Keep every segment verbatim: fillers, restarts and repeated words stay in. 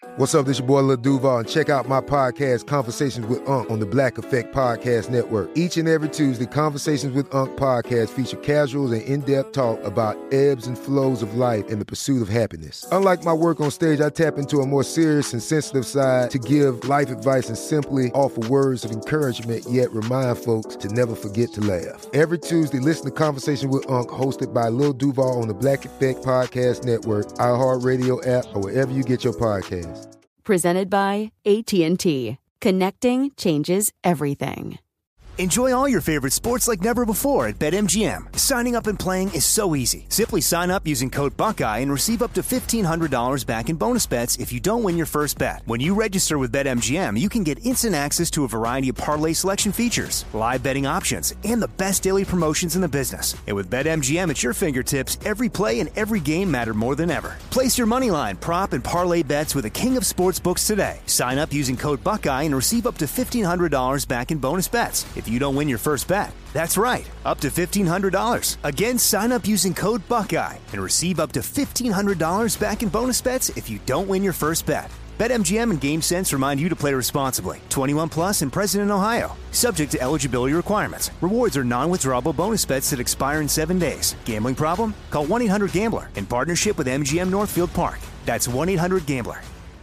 What's up, this your boy Lil Duval, and check out my podcast, Conversations with Unc, on the Black Effect Podcast Network. Each and every Tuesday, Conversations with Unc podcast feature casuals and in-depth talk about ebbs and flows of life and the pursuit of happiness. Unlike my work on stage, I tap into a more serious and sensitive side to give life advice and simply offer words of encouragement, yet remind folks to never forget to laugh. Every Tuesday, listen to Conversations with Unc, hosted by Lil Duval on the Black Effect Podcast Network, iHeartRadio app, or wherever you get your podcasts. Presented by A T and T. Connecting changes everything. Enjoy all your favorite sports like never before at BetMGM. Signing up and playing is so easy. Simply sign up using code Buckeye and receive up to fifteen hundred dollars back in bonus bets if you don't win your first bet. When you register with BetMGM, you can get instant access to a variety of parlay selection features, live betting options, and the best daily promotions in the business. And with BetMGM at your fingertips, every play and every game matter more than ever. Place your moneyline, prop, and parlay bets with the king of sportsbooks today. Sign up using code Buckeye and receive up to fifteen hundred dollars back in bonus bets if you don't win your first bet. That's right, up to fifteen hundred dollars. Again, sign up using code Buckeye and receive up to fifteen hundred dollars back in bonus bets if you don't win your first bet. BetMGM and GameSense remind you to play responsibly. twenty-one plus and present in Ohio. Subject to eligibility requirements. Rewards are non-withdrawable bonus bets that expire in seven days. Gambling problem? Call one eight hundred gambler in partnership with M G M Northfield Park. That's one eight hundred gambler.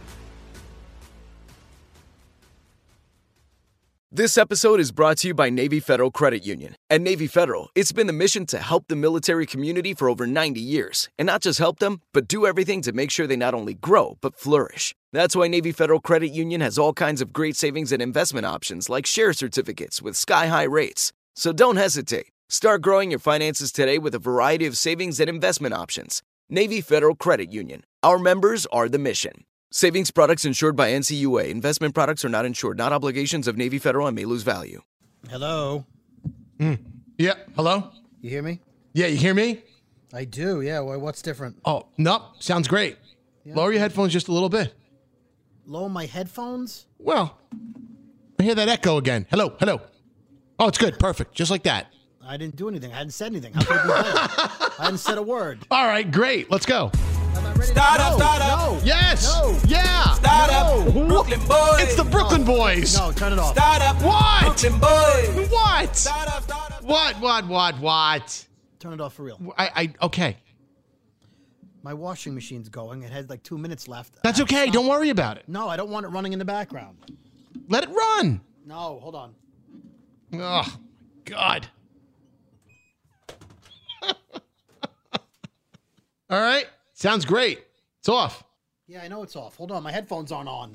This episode is brought to you by Navy Federal Credit Union. At Navy Federal, it's been the mission to help the military community for over ninety years. And not just help them, but do everything to make sure they not only grow, but flourish. That's why Navy Federal Credit Union has all kinds of great savings and investment options like share certificates with sky-high rates. So don't hesitate. Start growing your finances today with a variety of savings and investment options. Navy Federal Credit Union. Our members are the mission. Savings products insured by N C U A. Investment products are not insured, not obligations of Navy Federal and may lose value. Hello. Mm. Yeah, hello? You hear me? Yeah, you hear me? I do, yeah. Well, what's different? Oh, nope. Sounds great. Yeah. Lower your headphones just a little bit. Lower my headphones? Well, I hear that echo again. Hello, hello. Oh, it's good. Perfect. Just like that. I didn't do anything. I hadn't said anything. How could it be better? I hadn't said a word. All right, great. Let's go. Start up, start up. No. Yes. No. Yeah. Start no. up. Brooklyn Boys. It's the Brooklyn no. Boys. No, turn it off. Start up. What? Brooklyn Boys. What? Start up, start up. What, what, what, what? Turn it off for real. I, I, okay. My washing machine's going. It had like two minutes left. That's okay. Don't worry about it. No, I don't want it running in the background. Let it run. No, hold on. Oh, God. All right. Sounds great. It's off. Yeah, I know it's off. Hold on. My headphones aren't on.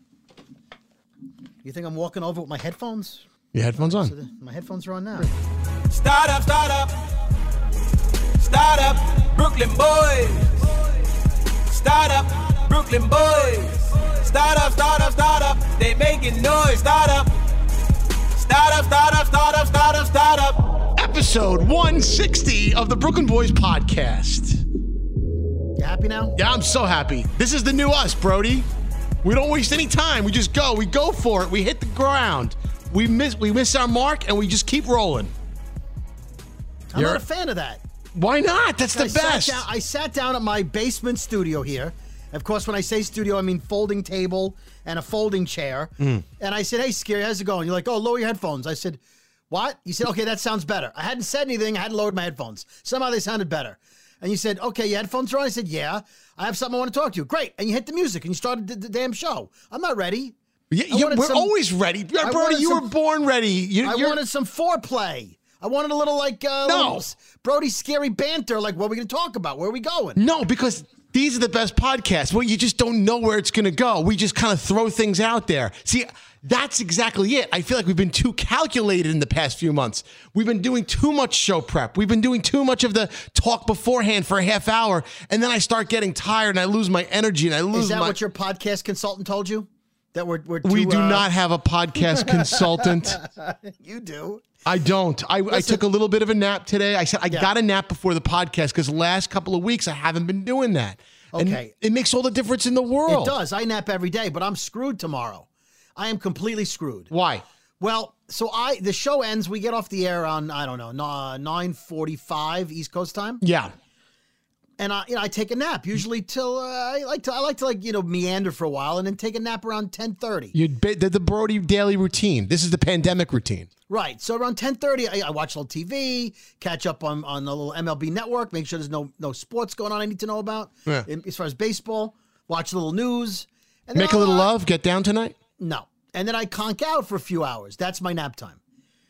You think I'm walking over with my headphones? Your headphones on. So the, my headphones are on now. Start up, start up. Start up, Brooklyn Boys. Start up, Brooklyn Boys. Start up, start up, start up. They making noise. Start up. Start up, start up, start up, start up, start up. Episode one sixty of the Brooklyn Boys podcast. You happy now? Yeah, I'm so happy. This is the new us, Brody. We don't waste any time. We just go. We go for it. We hit the ground. We miss we miss our mark, and we just keep rolling. I'm You're, not a fan of that. Why not? That's the I best. Sat down, I sat down at my basement studio here. Of course, when I say studio, I mean folding table and a folding chair. Mm. And I said, hey, Scary, how's it going? You're like, oh, lower your headphones. I said, what? You said, okay, that sounds better. I hadn't said anything. I hadn't lowered my headphones. Somehow they sounded better. And you said, okay, your headphones are on? I said, yeah. I have something I want to talk to you. Great. And you hit the music and you started the, the damn show. I'm not ready. Yeah, yeah, we're some, always ready. Brody, you some, were born ready. You, I you're... wanted some foreplay. I wanted a little like uh, no. little Brody's scary banter. Like, what are we going to talk about? Where are we going? No, because these are the best podcasts. Well, you just don't know where it's going to go. We just kind of throw things out there. See, that's exactly it. I feel like we've been too calculated in the past few months. We've been doing too much show prep. We've been doing too much of the talk beforehand for a half hour. And then I start getting tired and I lose my energy and I lose my... Is that my... what your podcast consultant told you? That we're, we're too, we do uh... not have a podcast consultant. You do. I don't. I, I took a little bit of a nap today. I said I yeah. got a nap before the podcast because the last couple of weeks I haven't been doing that. Okay. And it makes all the difference in the world. It does. I nap every day, but I'm screwed tomorrow. I am completely screwed. Why? Well, so I the show ends. We get off the air on, I don't know, nine forty-five East Coast time. Yeah. and I, you know, I take a nap usually till uh, I like to I like to like you know meander for a while and then take a nap around ten thirty. You the, the Brody daily routine. This is the pandemic routine. Right. So around ten thirty, I, I watch a little T V, catch up on on the little M L B network, make sure there's no no sports going on I need to know about. Yeah. In, as far as baseball, watch a little news. And then Make a little I'll, uh, love. Get down tonight. No. And then I conk out for a few hours. That's my nap time.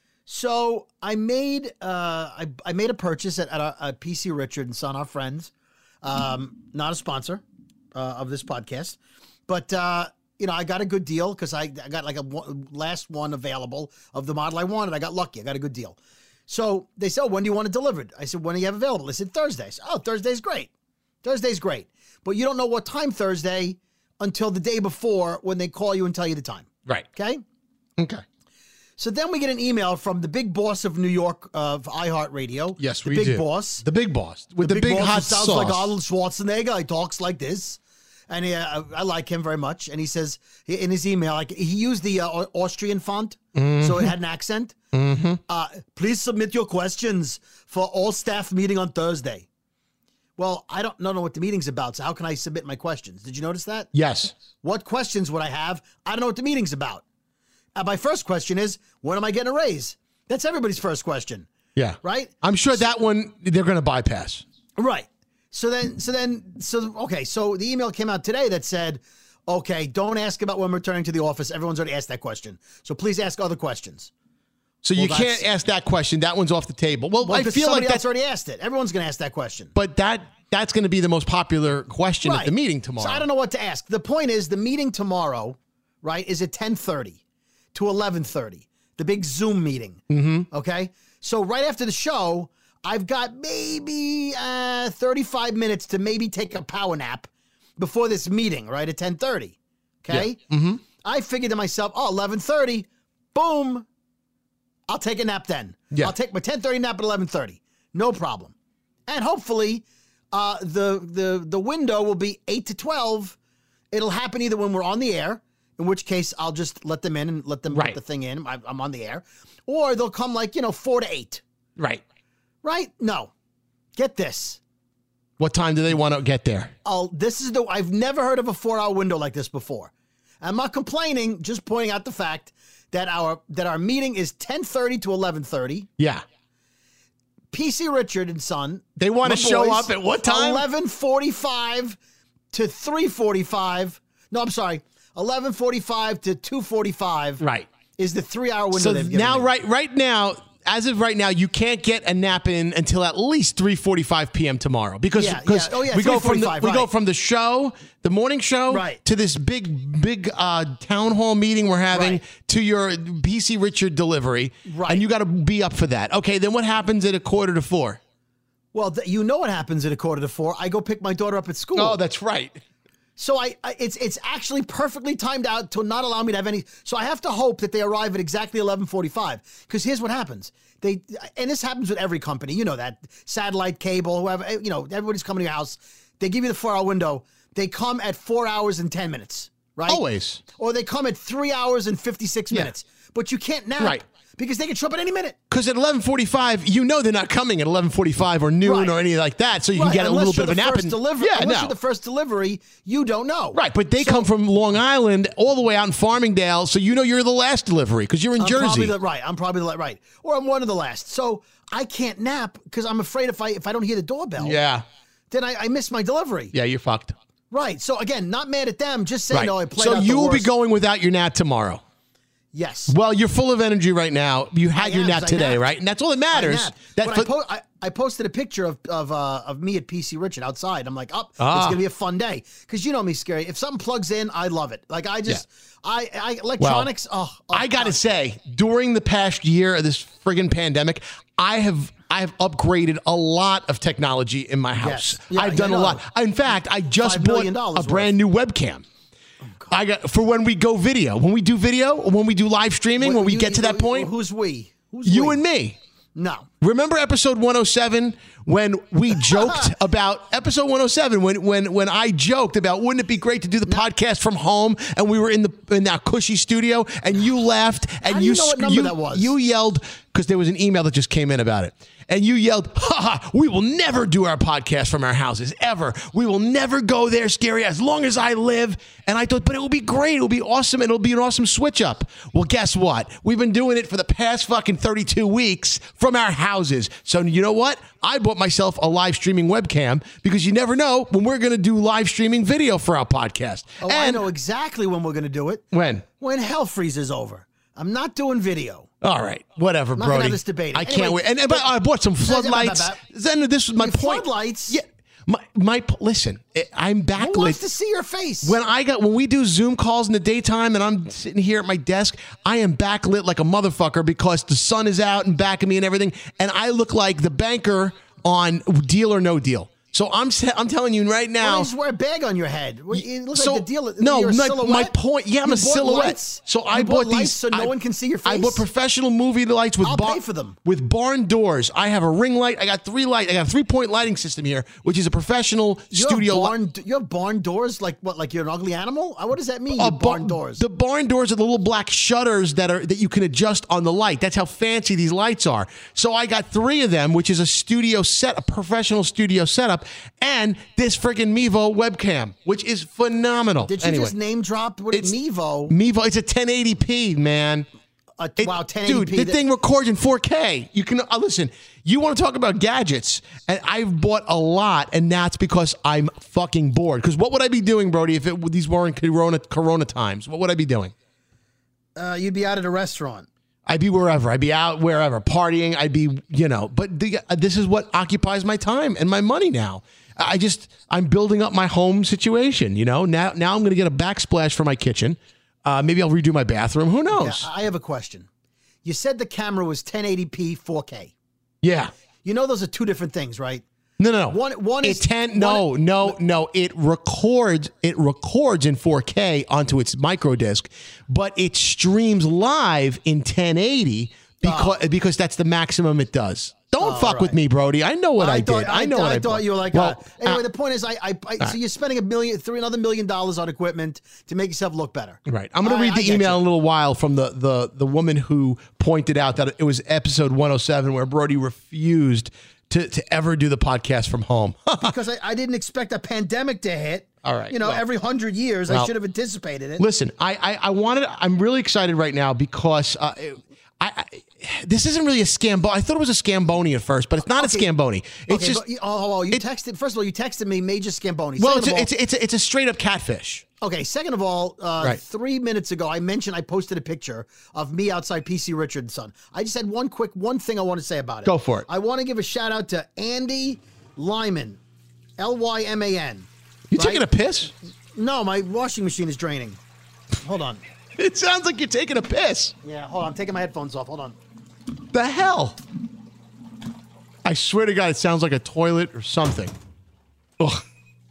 So I made uh, I, I made a purchase at, at a, a P C Richard and Son, our friends. Um, not a sponsor uh, of this podcast, but uh, you know I got a good deal because I, I got like a one, last one available of the model I wanted. I got lucky. I got a good deal. So they said, oh, when do you want it delivered? I said, when do you have available? They said Thursday. I said, oh, Thursday's great. Thursday's great, but you don't know what time Thursday until the day before when they call you and tell you the time. Right. Okay. Okay. So then we get an email from the big boss of New York of iHeartRadio. Yes, the we big do. boss. The big boss with the, big, boss hot who sounds sauce. like Arnold Schwarzenegger. He talks like this, and he, uh, I like him very much. And he says in his email, like he used the uh, Austrian font, mm-hmm. so it had an accent. Mm-hmm. Uh, please submit your questions for all staff meeting on Thursday. Well, I don't know what the meeting's about, so how can I submit my questions? Did you notice that? Yes. What questions would I have? I don't know what the meeting's about. Uh, my first question is, when am I getting a raise? That's everybody's first question. Yeah. Right? I'm sure that one they're going to bypass. Right. So then, so then, so, okay. So the email came out today that said, okay, don't ask about when I'm returning to the office. Everyone's already asked that question. So please ask other questions. So Well, you that's- can't ask that question. That one's off the table. Well, Well, I because feel somebody like else that's, already asked it. Everyone's going to ask that question. but that that's going to be the most popular question at the meeting tomorrow. So I don't know what to ask. The point is, the meeting tomorrow, right, is at ten thirty to eleven thirty. The big Zoom meeting. Mm-hmm. Okay? So right after the show, I've got maybe uh, thirty-five minutes to maybe take a power nap before this meeting, right, at ten thirty. Okay? Yeah. Mm-hmm. I figured to myself, oh, eleven thirty, boom, I'll take a nap then. Yeah. I'll take my ten thirty nap at eleven thirty. No problem. And hopefully uh, the, the, the window will be eight to twelve. It'll happen either when we're on the air, in which case I'll just let them in and let them Right. put the thing in. I, I'm on the air. Or they'll come like, you know, four to eight. Right. Right? No. Get this. What time do they want to get there? Oh, this is the, I've never heard of a four hour window like this before. I'm not complaining, just pointing out the fact that our, that our meeting is ten thirty to eleven thirty. Yeah. P C Richard and Son. They want my to show boys, up at what time? eleven forty-five to three forty-five. No, I'm sorry. eleven forty-five to two forty-five. Right. Is the three hour window So they've given now, me. right, right now, as of right now, you can't get a nap in until at least three forty-five p.m. tomorrow because Yeah, because yeah. Oh, yeah, we go from the three forty-five, we go right. from the show, the morning show, Right. to this big big uh, town hall meeting we're having, Right. to your P C Richard delivery, Right. and you got to be up for that. Okay, then what happens at a quarter to four? Well, th- you know what happens at a quarter to four. I go pick my daughter up at school. Oh, that's right. So I, I it's it's actually perfectly timed out to not allow me to have any. So I have to hope that they arrive at exactly eleven forty-five. Because here's what happens. They and this happens with every company. You know that satellite, cable, whoever. You know everybody's coming to your house. They give you the four hour window. They come at four hours and ten minutes. Right. Always. Or they come at three hours and fifty six Yeah. minutes. But you can't nap. Right. Because they can show up at any minute. Because at eleven forty-five, you know they're not coming at eleven forty-five or noon Right. or anything like that, so you Right, can get a unless little bit you're of a the nap. first and- delivery, yeah, unless no. you're the first delivery, you don't know. Right, but they So- come from Long Island all the way out in Farmingdale, so you know you're the last delivery because you're in I'm Jersey. Probably the, right. I'm probably the la- right. Or I'm one of the last. So I can't nap because I'm afraid if I if I don't hear the doorbell, yeah, then I, I miss my delivery. yeah, you're fucked. Right. So again, not mad at them. Just saying, Right. no, I played So out you the will be worst. going without your nap tomorrow. Yes. Well, you're full of energy right now. You had I your am, nap 'cause I today, napped. right? And that's all that I matters. napped. That But for- I, po- I, I posted a picture of of uh, of me at P C Richard outside. I'm like, oh, Ah. it's gonna be a fun day because you know me, Scary. If something plugs in, I love it. Like I just, I, I electronics. oh, oh, I got to oh. say, during the past year of this friggin' pandemic, I have I have upgraded a lot of technology in my house. Yes. Yeah, I've done I a know. lot. In fact, I just Five bought million a dollars brand new webcam. I got for when we go video, when we do video, or when we do live streaming, when we You- get to that you- point. Who's we? Who's You we? and me. No. Remember episode one oh seven when we joked about episode one oh seven when when when I joked about wouldn't it be great to do the podcast from home and we were in the in that cushy studio and you laughed and How do you you know what sc- number you, that was? you yelled because there was an email that just came in about it and you yelled, ha ha, we will never do our podcast from our houses, ever. We will never go there, Scary, as long as I live. And I thought, but it will be great. It will be awesome. And it'll be an awesome switch up. Well, guess what? We've been doing it for the past fucking thirty-two weeks from our houses. So you know what? I bought myself a live streaming webcam because you never know when we're going to do live streaming video for our podcast. Oh, and I know exactly when we're going to do it. When? When hell freezes over. I'm not doing video. All right, whatever, I'm not Brody. gonna have this debate. I Anyway, can't wait. And, and but I bought some floodlights. Then this was my Your point. Floodlights. Yeah, my my. Listen, I'm backlit. Who wants to see your face? When I got when we do Zoom calls in the daytime and I'm sitting here at my desk, I am backlit like a motherfucker because the sun is out and back of me and everything, and I look like the banker on Deal or No Deal. So I'm I'm telling you right now. Well, just wear a bag on your head. It looks so, like the deal. No, you're a my, silhouette. my point. Yeah, I'm You a bought silhouette. lights. So You I bought bought lights these. so no I, one can see your face. I bought professional movie lights with I'll bar, pay for them. with barn doors. I have a ring light. I got three light. I got a three point lighting system here, which is a professional You studio. have barn, you have barn doors like what? Like you're an ugly animal? Uh, What does that mean? Uh, you barn bar- doors. The barn doors are the little black shutters that are that you can adjust on the light. That's how fancy these lights are. So I got three of them, which is a studio set, a professional studio setup, and this friggin' Mevo webcam, which is phenomenal. Did you anyway, just name drop what it's Mevo? Mevo, it's a ten eighty p, man. Uh, It- wow, ten eighty p. Dude, the that- thing records in four K. You can uh, listen. You want to talk about gadgets, and I've bought a lot, and that's because I'm fucking bored. Because what would I be doing, Brody, if it, these weren't Corona Corona times? What would I be doing? uh, you'd be out at a restaurant. I'd be wherever. I'd be out wherever, partying. I'd be, you know. But the, uh, this is what occupies my time and my money now. I just, I'm building up my home situation. You know, now, now I'm going to get a backsplash for my kitchen. Uh, maybe I'll redo my bathroom. Who Yeah, knows? I have a question. You said the camera was ten eighty p, four K. Yeah. You know those are two different things, right? No, no, no. One, one it is ten. No, one- no, no. It records. It records in four K onto its micro disc, but it streams live in ten eighty because Oh. because that's the maximum it does. Don't Oh, fuck right. with me, Brody. I know what I, thought, did. I know what I, I thought bought. you were like. Well, uh, anyway, uh, the point is, I, I, I so you're spending a million, three another million dollars on equipment to make yourself look better. Right. I'm going to I- read I the get email you. in a little while from the, the, the woman who pointed out that it was episode one oh seven where Brody refused to, to ever do the podcast from home. Because I, I didn't expect a pandemic to hit. All right, You know, well- every hundred years, I well, should have anticipated it. Listen, I, I, I wanted, I'm really excited right now because uh, I, I, this isn't really a scam. I thought it was a Scamboni at first, but it's not Okay. a Scamboni. It's okay, just, but, you- oh, oh, you it- texted. First of all, you texted me Major Scamboni. well, Second it's of a, all- it's, a, it's, a, it's a straight up catfish. Okay, second of all, uh, Right. three minutes ago, I mentioned I posted a picture of me outside P C Richard and Son. I just had one quick, one thing I want to say about it. Go for it. I want to give a shout out to Andy Lyman, L Y M A N. You Right? taking a piss? No, my washing machine is draining. Hold on. It sounds like you're taking a piss. Yeah, hold on. I'm taking my headphones off. Hold on. The hell? I swear to God, it sounds like a toilet or something. Ugh.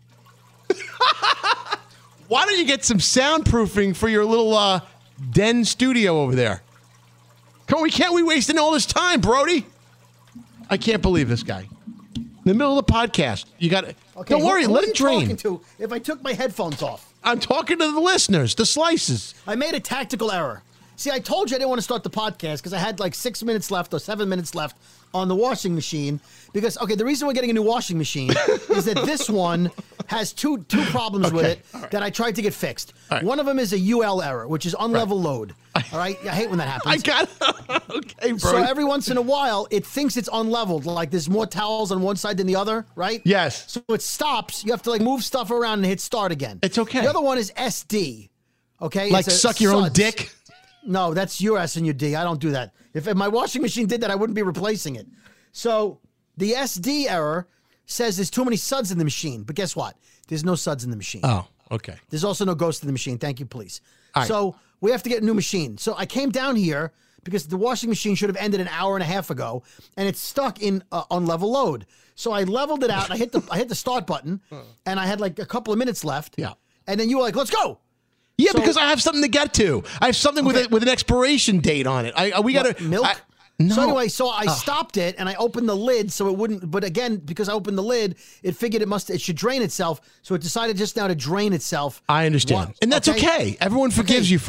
Why don't you get some soundproofing for your little uh, den studio over there? Come on, we can't we wasting all this time, Brody? I can't believe this guy. In the middle of the podcast, you got to. Okay, Don't who- worry, who let are it you drain. talking to if I took my headphones off? I'm talking to the listeners, the slices. I made a tactical error. See, I told you I didn't want to start the podcast because I had like six minutes left or seven minutes left on the washing machine. Because, okay, the reason we're getting a new washing machine is that this one has two two problems with Okay, it that I tried to get fixed. All right. One of them is a U L error, which is unlevel load. All right? I hate when that happens. I got okay, bro. so every once in a while, it thinks it's unleveled. Like there's more towels on one side than the other, right? Yes. So it stops. You have to like move stuff around and hit start again. It's okay. The other one is S D. Okay? Like It's a suck your own suds. dick. No, that's your S and your D. I don't do that. If, if my washing machine did that, I wouldn't be replacing it. So the S D error says there's too many suds in the machine. But guess what? There's no suds in the machine. Oh, okay. There's also no ghost in the machine. Thank you, please. All right. So we have to get a new machine. So I came down here because the washing machine should have ended an hour and a half ago, and it's stuck in uh, on level load. So I leveled it out. And I hit the I hit the start button, and I had like a couple of minutes left. Yeah. And then you were like, "Let's go." Yeah, So- because I have something to get to. I have something with Okay. a, with an expiration date on it. I, I we got What, to milk. I, no. So anyway, so I stopped it and I opened the lid so it wouldn't. But again, because I opened the lid, it figured it must it should drain itself. So it decided just now to drain itself. I understand, What? and that's okay. Everyone forgives Okay. you for it.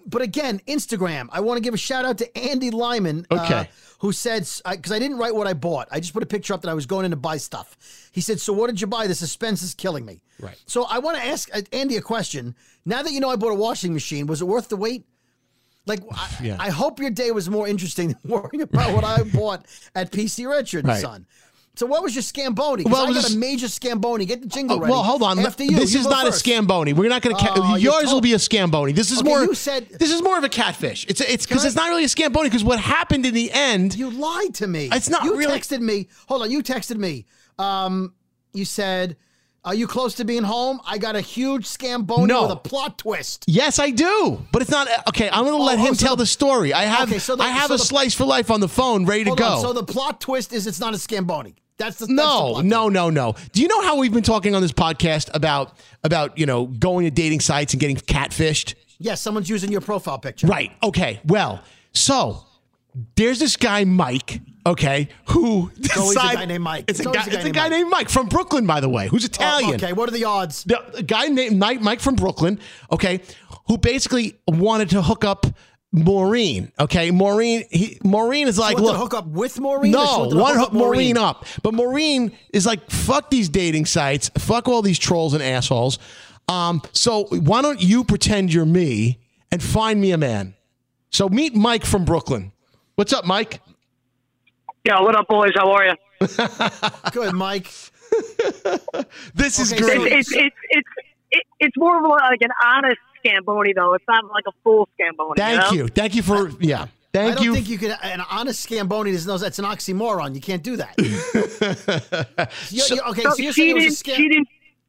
but again, Instagram. I want to give a shout out to Andy Lyman. Okay. Uh, who said, because I, I didn't write what I bought. I just put a picture up that I was going in to buy stuff. He said, so what did you buy? The suspense is killing me. Right. So I want to ask uh, Andy a question. Now that you know I bought a washing machine, was it worth the wait? Like, I, Yeah. I hope your day was more interesting than worrying about what I bought at P C Richard and Right. Son. So what was your Scamboni? 'Cause Well, I it got was- a major Scamboni. Get the jingle Oh, ready. well, hold on. After you, this you is go not first. a Scamboni. We're not going to. Ca- Oh, you yours told- will be a Scamboni. This is Okay, more. you said- this is more of a catfish. It's it's because Can I- it's not really a Scamboni. Because what happened in the end? You lied to me. It's not you really- texted me. Hold on. You texted me. Um, you said, are you close to being home? I got a huge Scamboni No. with a plot twist. Yes, I do. But it's not okay. I'm going to let oh, him so tell the- the story. I have. Okay, so the- I have so a the- slice for life on the phone, ready to Hold go. on. So the plot twist is it's not a Scamboni. That's the that's the No, plot no, twist. no, no. Do you know how we've been talking on this podcast about about you know going to dating sites and getting catfished? Yes, someone's using your profile picture. Right. Okay. Well, so there's this guy Mike. Okay, who It's always a decide- guy named Mike. It's, It's a always guy. a guy It's a named guy Mike. named Mike from Brooklyn, by the way, who's Oh, Italian. okay, what are the odds? The, a guy named Mike, Mike from Brooklyn. Okay, who basically wanted to hook up Maureen. Okay, Maureen. He, Maureen is like, She wanted look, to hook up with Maureen? or she no, wanted to one hook hook up Maureen up. But Maureen is like, fuck these dating sites, fuck all these trolls and assholes. Um, so why don't you pretend you're me and find me a man? So meet Mike from Brooklyn. What's up, Mike? Yeah, what up, boys? How are you? Good, Mike. This is Okay, great. so- It's it's it's it's, it's more of like an honest Scamboni, though. It's not like a full Scamboni. Thank you. know? you. Thank you for, yeah. Thank I don't you. think you could. An honest Scamboni doesn't know that's an oxymoron. You can't do that. You- you- okay, so, So you're she saying it was a didn't. scam. She didn't.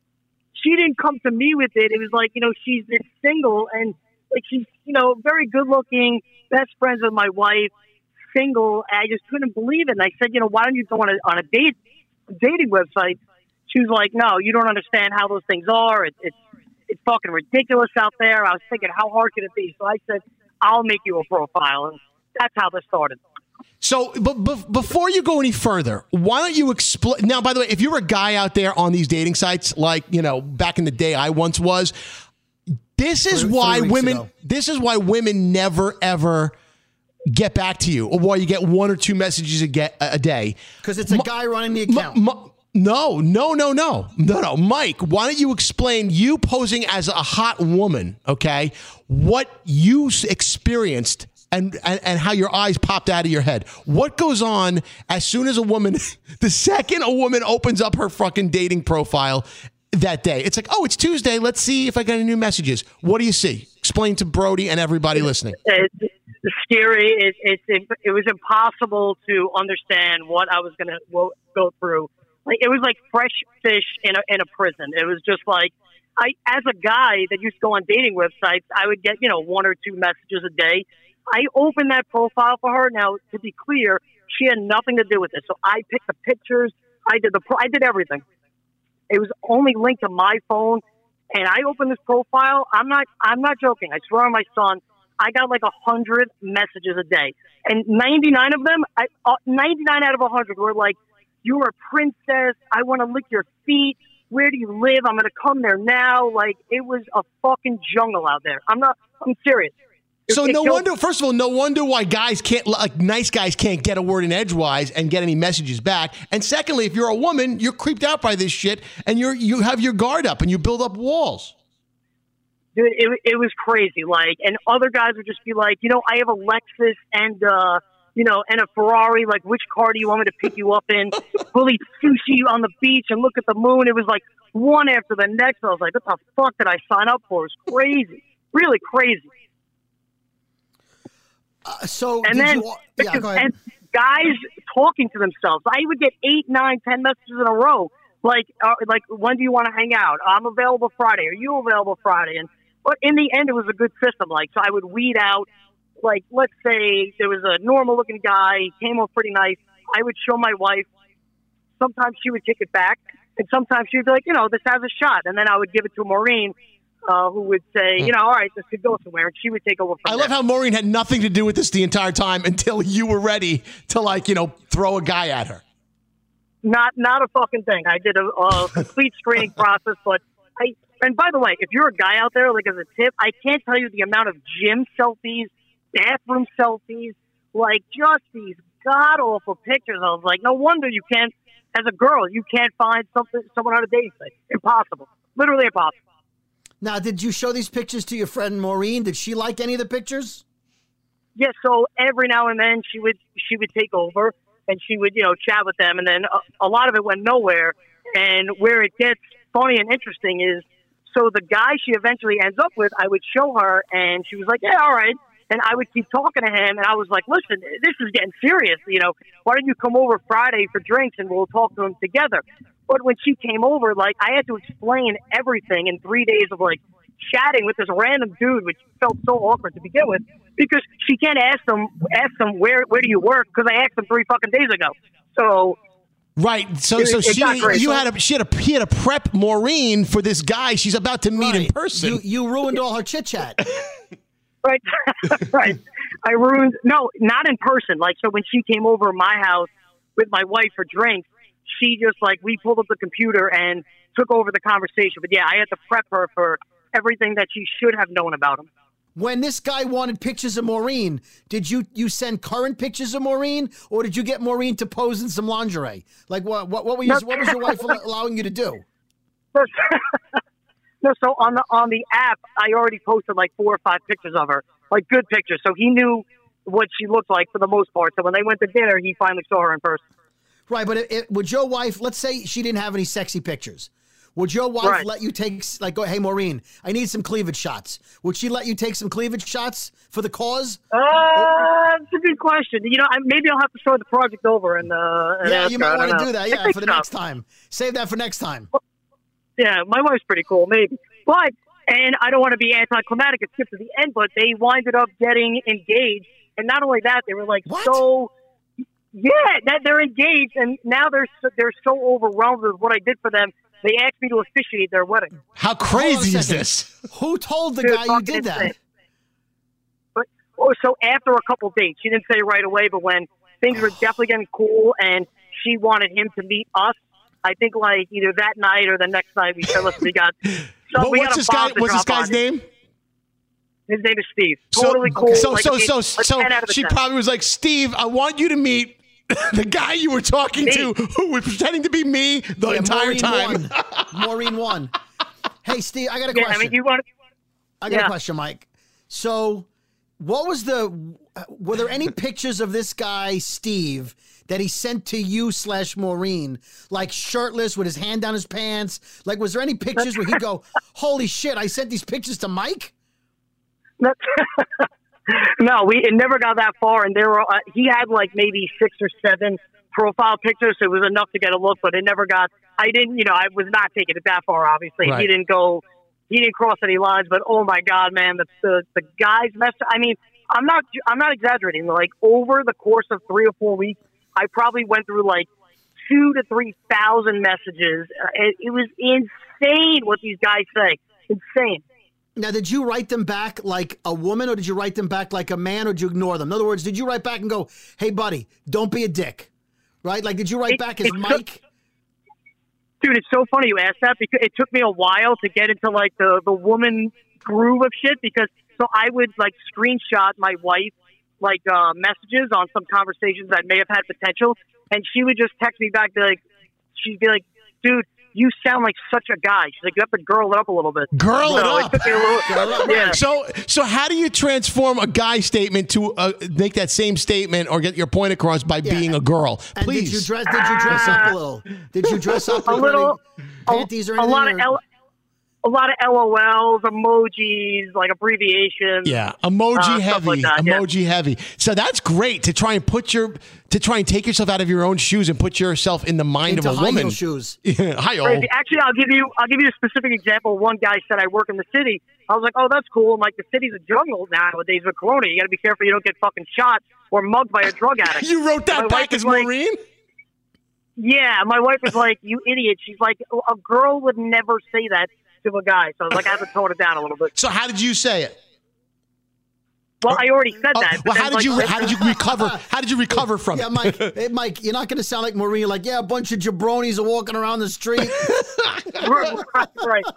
She didn't come to me with it. It was like, you know, she's been single and like she's, you know, very good looking, best friends with my wife, single. And I just couldn't believe it. And I said, you know, why don't you go on a on a date dating website? She was like, no, you don't understand how those things are. It, it's it's fucking ridiculous out there. I was thinking, how hard could it be? So I said, I'll make you a profile, and that's how this started. So, but, but before you go any further, why don't you explain? Now, by the way, if you're a guy out there on these dating sites, like, you know, back in the day I once was, this is Three- why three weeks women, ago. this is why women never, ever get back to you, or why you get one or two messages a, get, a day. Because it's a Ma- guy running the Ma- account. Ma- no, no, no, no, no, no. Mike, why don't you explain you posing as a hot woman, okay, what you s- experienced and, and, and how your eyes popped out of your head. What goes on as soon as a woman, the second a woman opens up her fucking dating profile that day? It's like, oh, it's Tuesday. Let's see if I got any new messages. What do you see? Explain to Brody and everybody listening. It's scary. It, it, it, it was impossible to understand what I was going to go through. Like, it was like fresh fish in a, in a prison. It was just like, I, as a guy that used to go on dating websites, I would get, you know, one or two messages a day. I opened that profile for her. Now, to be clear, she had nothing to do with it. So I picked the pictures. I did the, pro- I did everything. It was only linked to my phone, and I opened this profile. I'm not, I'm not joking. I swear on my son, I got like a hundred messages a day, and ninety-nine of them, I, uh, ninety-nine out of a hundred were like, "You're a princess. I want to lick your feet. Where do you live? I'm going to come there now." Like, it was a fucking jungle out there. I'm not, I'm serious. So It- no it killed- wonder, first of all, no wonder why guys can't, like nice guys can't get a word in edgewise and get any messages back. And secondly, if you're a woman, you're creeped out by this shit and you're, you have your guard up and you build up walls. Dude, it, it was crazy. Like, and other guys would just be like, you know, I have a Lexus and, uh, you know, and a Ferrari. Like, which car do you want me to pick you up in? We'll eat sushi on the beach and look at the moon. It was like one after the next. I was like, what the fuck did I sign up for? It's crazy. Really crazy. Uh, so, And did then, you, yeah, go ahead. and guys talking to themselves. I would get eight, nine, ten messages in a row. Like, uh, like, when do you want to hang out? I'm available Friday. Are you available Friday? And but in the end, it was a good system. Like, so I would weed out. Like, let's say there was a normal looking guy. He came off pretty nice. I would show my wife. Sometimes she would kick it back, and sometimes she would be like, you know, this has a shot. And then I would give it to Maureen, uh, who would say, you know, all right, this could go somewhere. And she would take over from I there. love how Maureen had nothing to do with this the entire time until you were ready to, like, you know, throw a guy at her. Not, not a fucking thing. I did a, a complete screening process, but I, And by the way, if you're a guy out there, like as a tip, I can't tell you the amount of gym selfies, bathroom selfies, like just these god awful pictures. I was like, no wonder you can't, as a girl, you can't find something someone on a dating site. Impossible, literally impossible. Now, did you show these pictures to your friend Maureen? Did she like any of the pictures? Yeah, so every now and then she would she would take over and she would you know chat with them, and then a, a lot of it went nowhere. And where it gets funny and interesting is, so the guy she eventually ends up with, I would show her, and she was like, yeah, all right. And I would keep talking to him, and I was like, listen, this is getting serious. You know, why don't you come over Friday for drinks, and we'll talk to him together. But when she came over, like, I had to explain everything in three days of, like, chatting with this random dude, which felt so awkward to begin with, because she can't ask them, ask them where, where do you work? Because I asked them three fucking days ago. So... Right. So, it, so it she, great. you so, had a, she had a, he had to prep Maureen for this guy she's about to meet right. in person. You, you ruined all her chit chat. Right. Right. I ruined, no, not in person. Like, so when she came over my house with my wife for drinks, she just like, we pulled up the computer and took over the conversation. But yeah, I had to prep her for everything that she should have known about him. When this guy wanted pictures of Maureen, did you, you send current pictures of Maureen, or did you get Maureen to pose in some lingerie? Like what what, what, were you, what was your wife allowing you to do? No, so on the on the app, I already posted like four or five pictures of her, like good pictures. So he knew what she looked like for the most part. So when they went to dinner, he finally saw her in person. Right, but it, it, would your wife, let's say she didn't have any sexy pictures. Would your wife right. let you take, like, go, hey, Maureen, I need some cleavage shots. Would she let you take some cleavage shots for the cause? Uh, that's a good question. You know, I, maybe I'll have to start the project over. and, uh, and Yeah, you might want to know. do that, yeah, for the so. next time. Save that for next time. Well, yeah, my wife's pretty cool, maybe. But, and I don't want to be anticlimactic and skip to the end, but they winded up getting engaged. And not only that, they were like, what? so... Yeah, that they're engaged, and now they're so, they're so overwhelmed with what I did for them. They asked me to officiate their wedding. How crazy is this? Who told the Dude, guy you did that? Insane. But oh, so after a couple dates, she didn't say right away, but when things were definitely getting cool, and she wanted him to meet us, I think like either that night or the next night, we said, "Listen, we got." So well, we what's got this guy? What's this guy's name? His name is Steve. Totally so, cool. So like so a, so a so she ten. probably was like, Steve, I want you to meet the guy you were talking me. to who was pretending to be me the yeah, entire Maureen time. Won. Maureen won. Hey, Steve, I got a Yeah, question. I mean, you want? I got yeah. a question, Mike. So, what was the? Were there any pictures of this guy, Steve, that he sent to you slash Maureen, like shirtless with his hand down his pants? Like, was there any pictures where he'd go, "Holy shit, I sent these pictures to Mike"? No, we it never got that far, and there were uh, he had like maybe six or seven profile pictures, so it was enough to get a look, but it never got. I didn't, you know, I was not taking it that far. Obviously, Right. he didn't go, he didn't cross any lines. But oh my god, man, the the, the guy's mess. I mean, I'm not, I'm not exaggerating. Like over the course of three or four weeks, I probably went through like two to three thousand messages. Uh, it, it was insane what these guys say. Insane. Now, did you write them back like a woman, or did you write them back like a man, or did you ignore them? In other words, did you write back and go, "Hey, buddy, don't be a dick," right? Like, did you write It- back as it Mike? took- Dude, it's so funny you asked that because it took me a while to get into like the, the woman groove of shit because so I would like screenshot my wife like uh, messages on some conversations that may have had potential and she would just text me back be like she'd be like, dude, you sound like such a guy. She's like, you have to girl it up a little bit. Girl so it up. It took me a little, yeah. So, so how do you transform a guy statement to uh, make that same statement or get your point across by Yeah. being a girl? And Please. did you dress? Did you dress up a little? Did you dress up A little- panties or a anything? lot of or- L- a lot of L O Ls, emojis, like abbreviations. Yeah, emoji Uh, stuff heavy, like that, yeah. emoji heavy. So that's great to try and put your to try and take yourself out of your own shoes and put yourself in the mind into of a high woman. heel shoes. Hi, oh. Crazy. Actually, I'll give you I'll give you a specific example. One guy said, I work in the city. I was like, oh, that's cool. I'm like, the city's a jungle nowadays with Corona. You got to be careful you don't get fucking shot or mugged by a drug addict. You wrote that My back wife as is like- Maureen? Yeah, my wife was like, you idiot. She's like, a girl would never say that to a guy. So I was like, I have to tone it down a little bit. So how did you say it? Well, I already said Oh, that. well, but how then, did you like, how did you recover? How did you recover from Yeah, it? Mike. Hey, Mike, you're not going to sound like Maureen. Like, yeah, a bunch of jabronis are walking around the street. right, right.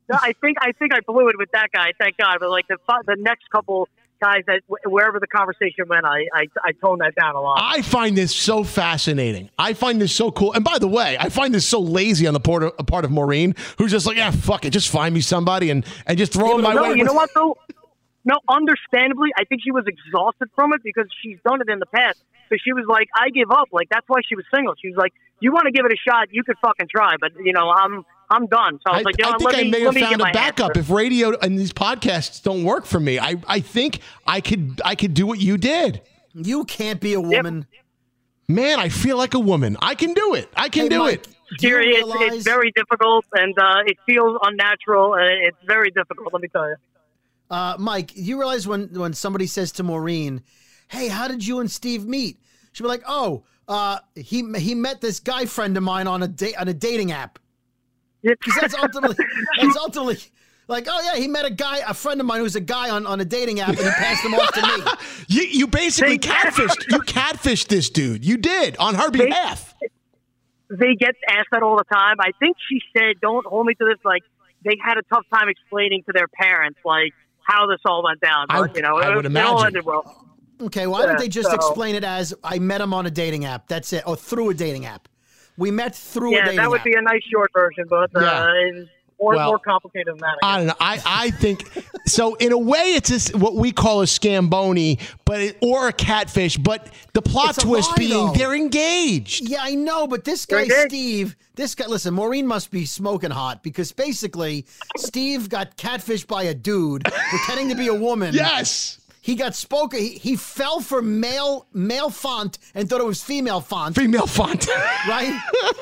No, I think I think I blew it with that guy. Thank God. But like the the next couple guys that wherever the conversation went, I, I I toned that down a lot. I find this so fascinating. I find this so cool. And by the way, I find this so lazy on the part of, part of Maureen, who's just like, yeah, fuck it, just find me somebody and, and just throw yeah, in my no, way. You know what though? No, understandably, I think she was exhausted from it because she's done it in the past. So she was like, I give up. Like that's why she was single. She was like, you want to give it a shot, you could fucking try, but you know, I'm. I'm done. So I was I, like, you know, I think let I me, may let have me found get a backup. answer. If radio and these podcasts don't work for me, I, I think I could I could do what you did. You can't be a woman. Yep. Man, I feel like a woman. I can do it. I can Hey, do Mike, it. do you It's, realize- it's very difficult, and uh, it feels unnatural. Uh, it's very difficult, let me tell you. Uh, Mike, you realize when, when somebody says to Maureen, hey, how did you and Steve meet? She'll be like, oh, uh, he he met this guy friend of mine on a date on a dating app. Because that's ultimately, that's ultimately like, oh, yeah, he met a guy, a friend of mine who's a guy on, on a dating app, and he passed him off to me. You, you basically They- catfished. You catfished this dude. You did on her They- behalf. They get asked that all the time. I think she said, don't hold me to this, like, they had a tough time explaining to their parents, like, how this all went down. I- But, you know, I would it, it all imagine. ended well. Okay, why don't Yeah, they just so- explain it as I met him on a dating app? That's it. Or through a dating app. We met through a Yeah, dating that would app. be a nice short version, but uh, Yeah. it's more, Well, more complicated than that. I I guess. don't know. I, I think so. In a way, it's a s what we call a scamboni, but it, or a catfish. But the plot It's a twist lie, being though. they're engaged. Yeah, I know, but this guy, They did. Steve, this guy, listen, Maureen must be smoking hot because basically Steve got catfished by a dude pretending to be a woman. Yes, He got spoken. He, he fell for male male font and thought it was female font, female font. right?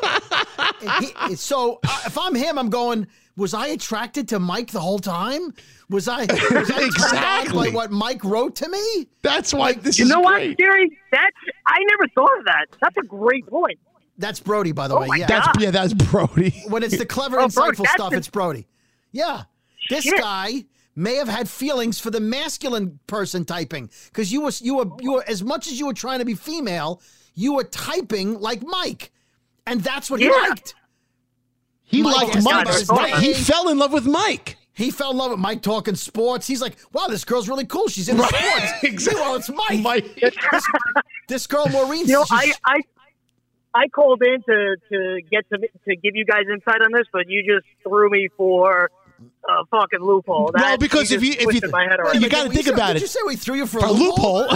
He- so uh, if I'm him, I'm going, was I attracted to Mike the whole time? Was I, was I turned on Exactly. by what Mike wrote to me? That's why this You is know what, great. Gary? That's I never thought of that. That's a great point. That's Brody, by the Oh way. my Yeah. That's God. yeah. That's Brody. When it's the clever, Oh, Brody, insightful that's stuff, the- it's Brody. Yeah. This Shit. guy may have had feelings for the masculine person typing because you were you were you were as much as you were trying to be female, you were typing like Mike, and that's what he Yeah. liked. He Mike liked asked Mike. about his Right, He day. fell in love with Mike. He fell in love with Mike talking sports. He's like, "Wow, this girl's really cool. She's in Right. sports." Exactly. Well, it's Mike. Mike. This, this girl Maureen. You know, I, she's- I I called in to, to get to to give you guys insight on this, but you just threw me for a fucking loophole. Well, That- because if just you if you twisted my head around. you Wait, got to did we think say- about did it. you say we threw you for a A loophole.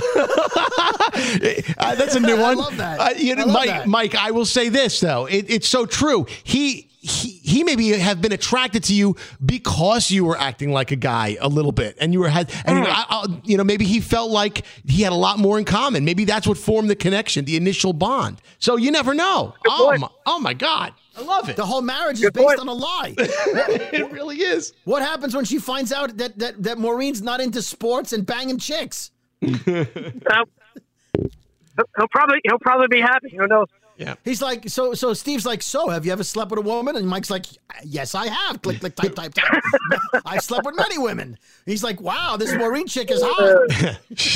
Uh, that's a new I one. love that. Uh, you know, I love Mike, that. Mike, I will say this though. It, it's so true. He, he he maybe have been attracted to you because you were acting like a guy a little bit, and you were had, and you know, I, I, you know, maybe he felt like he had a lot more in common. Maybe that's what formed the connection, the initial bond. So you never know. Oh point. my, oh my God, I love it. The whole marriage is Good based point. on a lie. It really is. What happens when she finds out that, that, that Maureen's not into sports and banging chicks? Uh, he'll probably he'll probably be happy. Who knows? Yeah. He's like, so so Steve's like, so have you ever slept with a woman? And Mike's like, yes, I have. Click, click, type, type, type. I've slept with many women. He's like, wow, this Maureen chick is hot.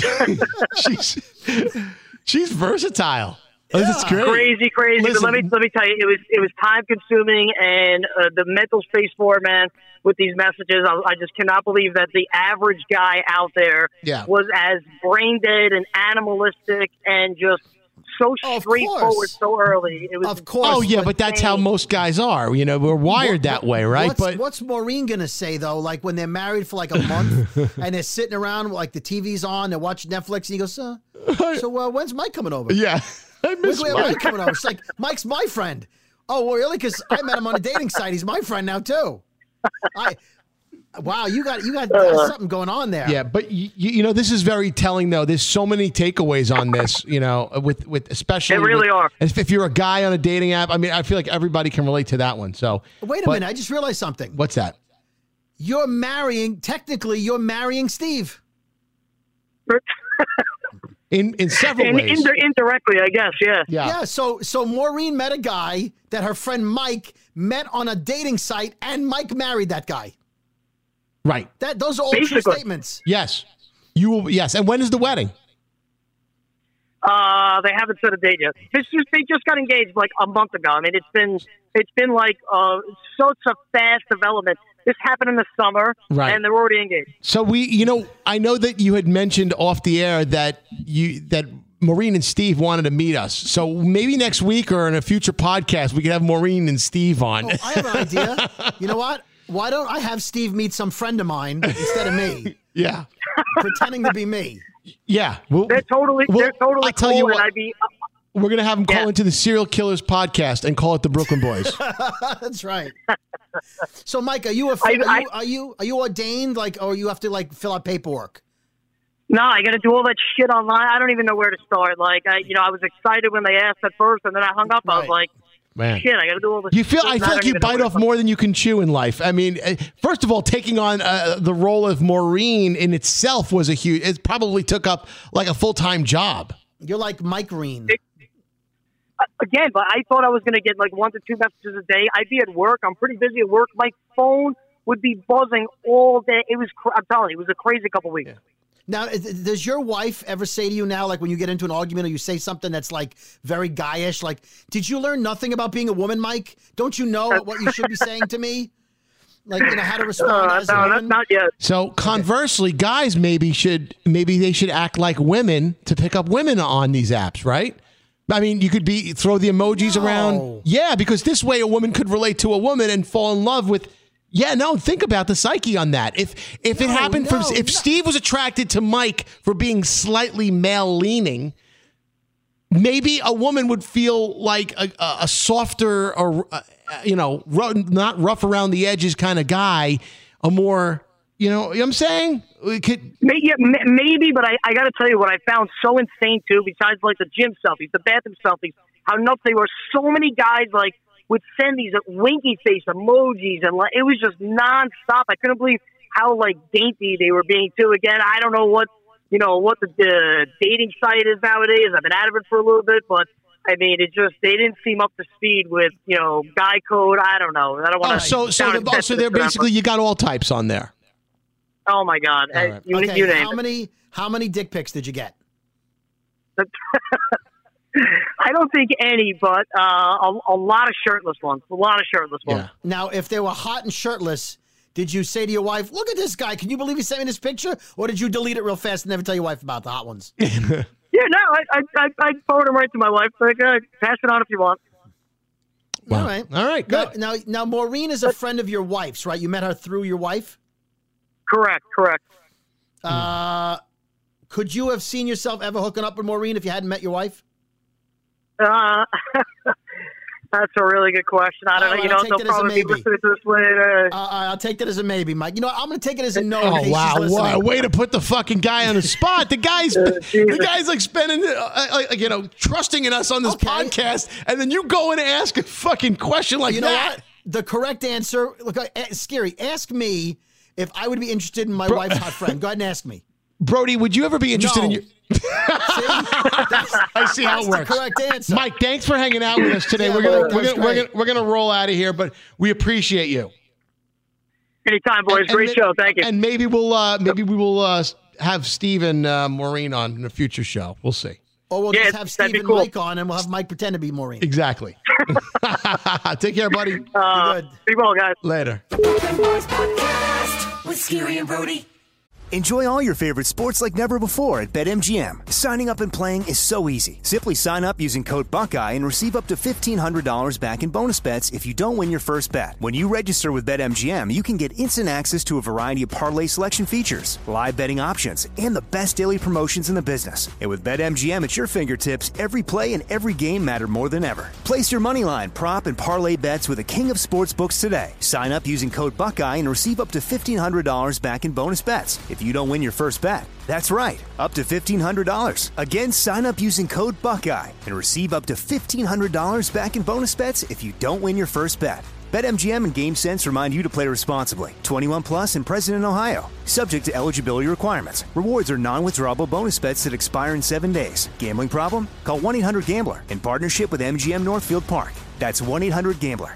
she's she's versatile. Oh, That's great. Crazy, crazy. Listen. But let me let me tell you, it was it was time consuming, and uh, the mental space for it, man. With these messages, I, I just cannot believe that the average guy out there Yeah. was as brain dead and animalistic and just so Of straightforward course. so early. It was Of course. Oh yeah, but that's how insane. most guys are. You know, we're wired that way, right? What's, But what's Maureen gonna say though? Like when they're married for like a month and they're sitting around, like the T V's on, they're watching Netflix, and he goes, uh, "So uh, when's Mike coming over? yeah, I miss When's Mike Mike. coming over?" She's like, "Mike's my friend." Oh, well, really? Because I met him on a dating site. He's my friend now too. I. Wow, you got you got uh, something going on there. Yeah, but you, you know this is very telling though. There's so many takeaways on this. You know, with with especially They really with- are. If, if you're a guy on a dating app, I mean, I feel like everybody can relate to that one. So Wait a but- minute, I just realized something. What's that? You're marrying, technically, you're marrying Steve. In in several and ways. indi- indirectly, I guess. Yeah. yeah. Yeah, so so Maureen met a guy that her friend Mike met on a dating site, and Mike married that guy. Right. That those are all true Basically. statements. Yes. You will. Yes. And when is the wedding? Uh, they haven't set a date yet. It's just they just got engaged like a month ago. I mean, it's been it's been like uh, so it's a fast development. this happened in the summer, Right. and they're already engaged. So we, you know, I know that you had mentioned off the air that you that Maureen and Steve wanted to meet us. So maybe next week or in a future podcast, we could have Maureen and Steve on. Oh, I have an idea. You know what? Why don't I have Steve meet some friend of mine instead of me? Yeah. Pretending to be me. Yeah. We'll, They're totally, well, they're totally I'll tell cool, you and what. I'd be. We're going to have them call Yeah. into the Serial Killers podcast and call it the Brooklyn Boys. That's right. So, Mike, are you a, I- are, I- you, are you are you ordained, like, or you have to like fill out paperwork? No, I got to do all that shit online. I don't even know where to start. Like, I, you know, I was excited when they asked at first, and then I hung up. I was Right. like, Man. shit, I got to do all this. You feel? shit, I and feel don't like you even know bite where off to more than you can chew in life. I mean, uh, first of all, taking on uh, the role of Maureen in itself was a huge. It probably took up like a full time job. You're like Mike Green. Again, but I thought I was going to get like one to two messages a day. I'd be at work. I'm pretty busy at work. My phone would be buzzing all day. It was, cr- I'm telling you, it was a crazy couple weeks. Yeah. Now, is- does your wife ever say to you now, like when you get into an argument or you say something that's like very guyish, like, did you learn nothing about being a woman, Mike? Don't you know what you should be saying to me? Like, you know, how to respond Uh, as a no, not, woman? not yet. So conversely, guys maybe should maybe they should act like women to pick up women on these apps, right? I mean, you could be throw the emojis No. around. Yeah, because this way a woman could relate to a woman and fall in love with. Yeah, no, think about the psyche on that. If if it No, happened no, for if no. Steve was attracted to Mike for being slightly male leaning, maybe a woman would feel like a, a, a softer or uh, you know, ru- not rough around the edges kind of guy, a more, you know, what I'm saying? We could Maybe, yeah, m- maybe, but I, I got to tell you what I found so insane too. Besides like the gym selfies, the bathroom selfies, how nuts they were. So many guys like would send these winky face emojis, and like it was just nonstop. I couldn't believe how like dainty they were being too. Again, I don't know what you know what the, the dating site is nowadays. I've been out of it for a little bit, but I mean, it just they didn't seem up to speed with you know guy code. I don't know. I don't want Oh, to. so so the, oh, so they're basically you got all types on there. Oh my God! All Uh, right. You, Okay, you name how it. many how many dick pics did you get? I don't think any, but uh, a, a lot of shirtless ones. A lot of shirtless ones. Yeah. Now, if they were hot and shirtless, did you say to your wife, "Look at this guy. Can you believe he sent me this picture?" Or did you delete it real fast and never tell your wife about the hot ones? Yeah, no, I I I, I forward them right to my wife. Like, uh, pass it on if you want. Wow. All right. All right, Now, good. now, now, Maureen is a friend of your wife's, right? You met her through your wife. Correct, correct. Uh, could you have seen yourself ever hooking up with Maureen if you hadn't met your wife? Uh, that's a really good question. I don't All know. right, You I'll know, take they'll that as a probably be maybe. listening to this later. Uh, I'll take that as a maybe, Mike. You know what? I'm going to take it as a no. in Oh case she's wow! listening. What, way to put the fucking guy on the spot. The guy's the guy's like spending, uh, like, you know, trusting in us on this Okay. podcast, and then you go in and ask a fucking question like You know that. what? The correct answer. Look, uh, Scary. Ask me if I would be interested in my Bro- wife's hot friend. Go ahead and ask me. Brody, would you ever be interested No. in your? See? That's, I see how that's it works. the correct answer. Mike, thanks for hanging out with us today. Yeah, we're gonna well, that we're was gonna, we're great. gonna we're gonna roll out of here, but we appreciate you. Anytime, boys. And- Great and show. Thank you. And maybe we'll uh, maybe we will uh, have Steve and uh, Maureen on in a future show. We'll see. Or we'll Yeah, just have that'd Steve be and cool. Mike on, and we'll have Mike pretend to be Maureen. Exactly. Take care, buddy. Uh, Good. be well, guys. Later. With Scary and Brody. Enjoy all your favorite sports like never before at BetMGM. Signing up and playing is so easy. Simply sign up using code Buckeye and receive up to fifteen hundred dollars back in bonus bets if you don't win your first bet. When you register with BetMGM, you can get instant access to a variety of parlay selection features, live betting options, and the best daily promotions in the business. And with BetMGM at your fingertips, every play and every game matter more than ever. Place your moneyline, prop, and parlay bets with the king of sportsbooks today. Sign up using code Buckeye and receive up to fifteen hundred dollars back in bonus bets if you don't win your first bet. That's right, up to fifteen hundred dollars. Again, sign up using code Buckeye and receive up to fifteen hundred dollars back in bonus bets if you don't win your first bet. BetMGM and GameSense remind you to play responsibly. twenty-one plus and present in Ohio. Subject to eligibility requirements. Rewards are non-withdrawable bonus bets that expire in seven days. Gambling problem? Call one eight hundred gambler in partnership with M G M Northfield Park. That's one eight hundred gambler.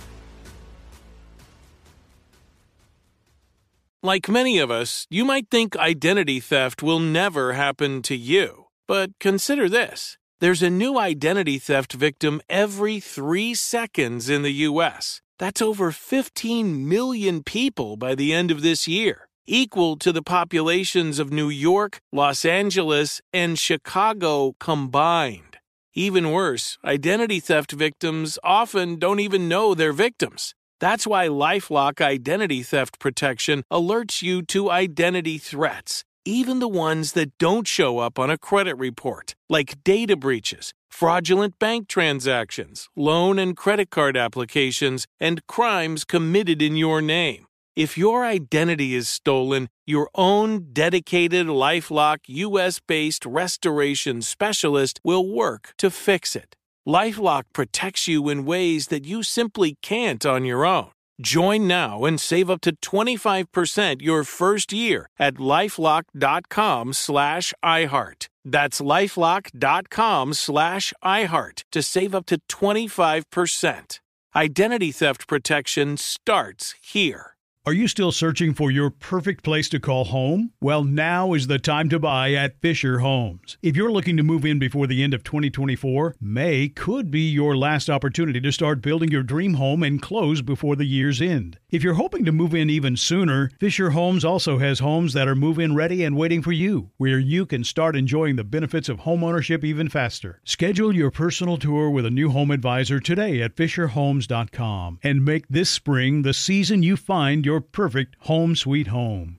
Like many of us, you might think identity theft will never happen to you. But consider this. There's a new identity theft victim every three seconds in the U S. That's over fifteen million people by the end of this year, equal to the populations of New York, Los Angeles, and Chicago combined. Even worse, identity theft victims often don't even know they're victims. That's why LifeLock Identity Theft Protection alerts you to identity threats, even the ones that don't show up on a credit report, like data breaches, fraudulent bank transactions, loan and credit card applications, and crimes committed in your name. If your identity is stolen, your own dedicated LifeLock U S-based restoration specialist will work to fix it. LifeLock protects you in ways that you simply can't on your own. Join now and save up to twenty-five percent your first year at LifeLock.com slash iHeart. That's LifeLock.com slash iHeart to save up to twenty-five percent. Identity theft protection starts here. Are you still searching for your perfect place to call home? Well, now is the time to buy at Fisher Homes. If you're looking to move in before the end of twenty twenty-four, May could be your last opportunity to start building your dream home and close before the year's end. If you're hoping to move in even sooner, Fisher Homes also has homes that are move-in ready and waiting for you, where you can start enjoying the benefits of homeownership even faster. Schedule your personal tour with a new home advisor today at Fisher Homes dot com and make this spring the season you find your perfect home sweet home.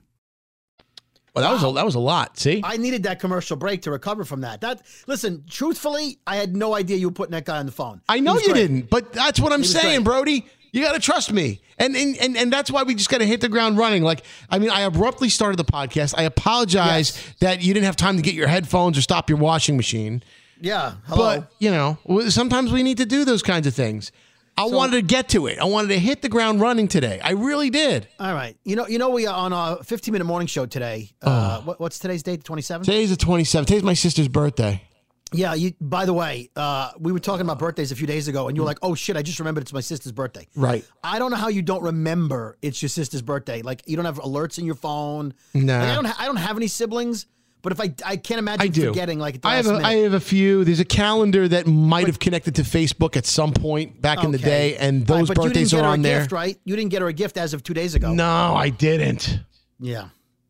Well, that was a, that was a lot. See, I needed that commercial break to recover from that. That listen, truthfully, I had no idea you were putting that guy on the phone. I know you great. didn't, but that's what I'm saying, great. Brody. You got to trust me. And, and and and that's why we just got to hit the ground running. Like, I mean, I abruptly started the podcast. I apologize Yes. that you didn't have time to get your headphones or stop your washing machine. Yeah, hello. But, you know, sometimes we need to do those kinds of things. I So- wanted to get to it. I wanted to hit the ground running today. I really did. All right. You know, you know, we are on a fifteen minute morning show today. Uh, what, what's today's date? The twenty-seventh? Today's the twenty-seventh. Today's my sister's birthday. Yeah. You, by the way, uh, we were talking about birthdays a few days ago, and you were like, oh, shit, I just remembered it's my sister's birthday. Right. I don't know how you don't remember it's your sister's birthday. Like, you don't have alerts in your phone. Nah. Like, I, don't ha- I don't have any siblings, but if I, I can't imagine I do. forgetting, like, at the I last have a, minute. I have a few. There's a calendar that might have connected to Facebook at some point back in the Okay. day, and All right, those but you didn't birthdays get are her on a there. gift, right? You didn't get her a gift as of two days ago. No, I didn't. Yeah.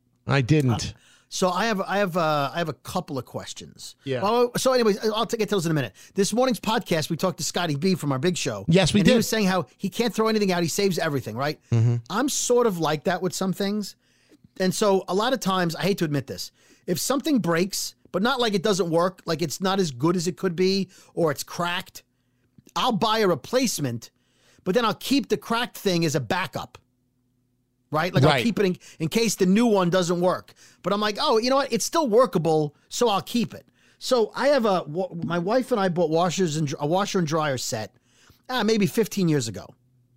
I didn't. So I have I have uh, I have a couple of questions. Yeah. Well, so anyways, I'll t- get to those in a minute. This morning's podcast, we talked to Scotty B from our big show. Yes, we and did. He was saying how he can't throw anything out. He saves everything, right? Mm-hmm. I'm sort of like that with some things. And so a lot of times, I hate to admit this, if something breaks, but not like it doesn't work, like it's not as good as it could be, or it's cracked, I'll buy a replacement, but then I'll keep the cracked thing as a backup. Right? Like Right. I'll keep it in, in case the new one doesn't work. But I'm like, oh, you know what? It's still workable, so I'll keep it. So I have a, wa- my wife and I bought washers and a washer and dryer set, ah, maybe fifteen years ago.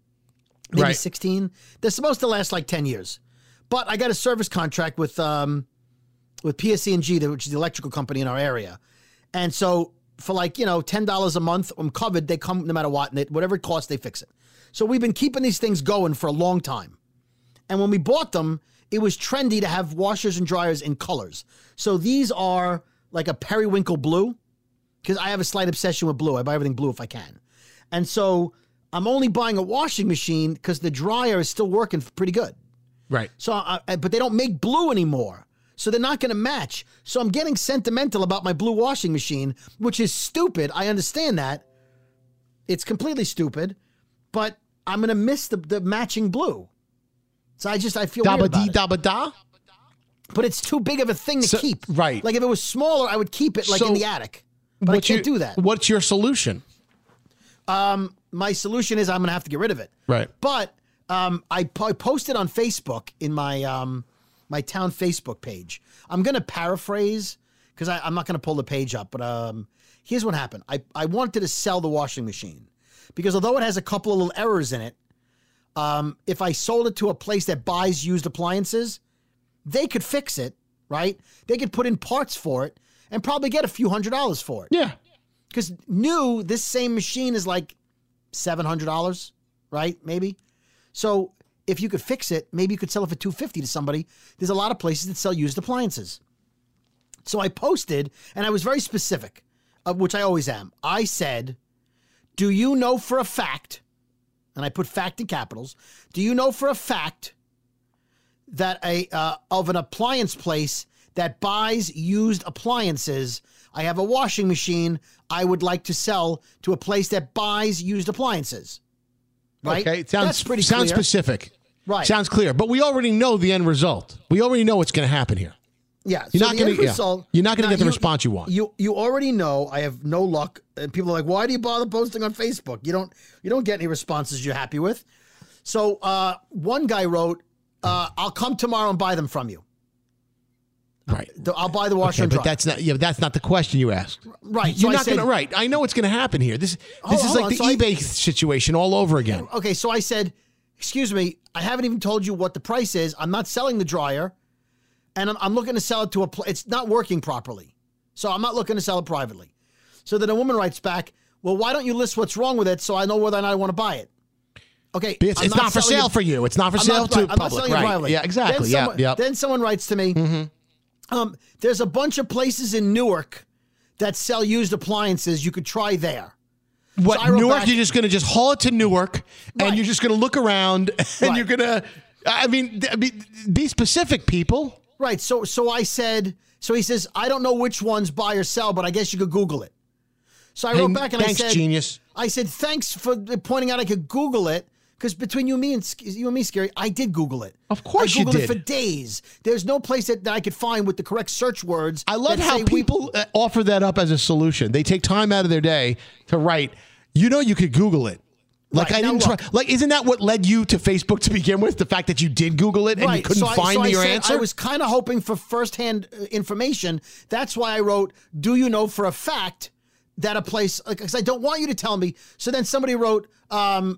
Maybe Right. sixteen. They're supposed to last like ten years. But I got a service contract with um, with P S E and G, which is the electrical company in our area. And so for like, you know, ten dollars a month, I'm covered. They come no matter what, and they, whatever it costs, they fix it. So we've been keeping these things going for a long time. And when we bought them, it was trendy to have washers and dryers in colors. So these are like a periwinkle blue, because I have a slight obsession with blue. I buy everything blue if I can. And so I'm only buying a washing machine because the dryer is still working pretty good. Right. So, I, I- but they don't make blue anymore. So they're not going to match. So I'm getting sentimental about my blue washing machine, which is stupid. I understand that. It's completely stupid. But I'm going to miss the, the matching blue. So I just, I feel weird Dabba about dee it. dabba da. But it's too big of a thing to So- keep. right. Like if it was smaller, I would keep it like So in the attic. But I What's can't your- do that. What's your solution? Um, my solution is I'm going to have to get rid of it. Right. But um, I, po- I posted on Facebook in my um, my town Facebook page. I'm going to paraphrase because I'm not going to pull the page up. But um, here's what happened. I, I wanted to sell the washing machine because although it has a couple of little errors in it, um, if I sold it to a place that buys used appliances, they could fix it, right? They could put in parts for it and probably get a few hundred dollars for it. Yeah. Because new, this same machine is like seven hundred dollars, right? Maybe. So if you could fix it, maybe you could sell it for two hundred fifty dollars to somebody. There's a lot of places that sell used appliances. So I posted, and I was very specific, uh, which I always am. I said, do you know for a fact and I put fact in capitals, do you know for a fact that a uh, of an appliance place that buys used appliances, I have a washing machine I would like to sell to a place that buys used appliances. Right? Okay, it sounds, That's pretty sounds clear. specific. Right. Sounds clear. But we already know the end result. We already know what's going to happen here. Yeah. You're so not the gonna- end yeah. result- You're not gonna Now, get the you- response you want. You you already know I have no luck. And people are like, why do you bother posting on Facebook? You don't you don't get any responses you're happy with. So uh, one guy wrote, uh, I'll come tomorrow and buy them from you. Right. The- I'll buy the washer Okay, and dryer. but that's not. Yeah, that's not the question you asked. Right. You're so I not said, going to. Right. I know what's going to happen here. This. Hold- This is hold like on. the So I- eBay situation all over again. Okay, so I said, excuse me, I haven't even told you what the price is. I'm not selling the dryer, and I'm, I'm looking to sell it to a place. It's not working properly. So I'm not looking to sell it privately. So then a woman writes back, well, why don't you list what's wrong with it so I know whether or not I want to buy it? Okay. It's, I'm it's not, for selling sale it- for you. It's not for I'm sale not- to right, I'm not public. selling it Right. privately. Yeah, exactly. Then Yeah, someone, yeah. Then someone writes to me, um, there's a bunch of places in Newark that sell used appliances. You could try there. What, So I wrote Newark, back- you're just going to just haul it to Newark, and Right. you're just going to look around, and Right. you're going to, I mean, th- be, be specific, people. Right. So so I said, so he says, I don't know which ones buy or sell, but I guess you could Google it. So I Hey, wrote back and thanks, I said, genius. I said, thanks for pointing out I could Google it. Because between you and me and Sc- you and me, Scary, I did Google it. Of course I you Googled did. it for days. There's no place that, that I could find with the correct search words. I love that how say we- people uh, offer that up as a solution. They take time out of their day to write, you know, you could Google it. Like, Right, I now didn't try. look. Like, isn't that what led you to Facebook to begin with? The fact that you did Google it and right. you couldn't so I, find so I your said answer? I was kind of hoping for firsthand uh, information. That's why I wrote, do you know for a fact that a place, because I don't want you to tell me. So then somebody wrote, um,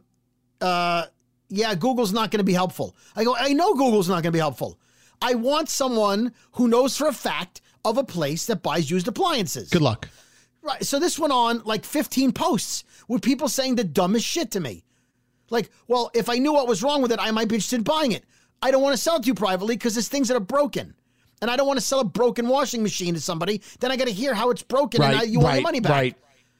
uh, yeah, Google's not going to be helpful. I go, I know Google's not going to be helpful. I want someone who knows for a fact of a place that buys used appliances. Good luck. Right. So this went on like fifteen posts with people saying the dumbest shit to me. Like, well, if I knew what was wrong with it, I might be interested in buying it. I don't want to sell it to you privately because there's things that are broken. And I don't want to sell a broken washing machine to somebody. Then I got to hear how it's broken and I, you want your money back. Right.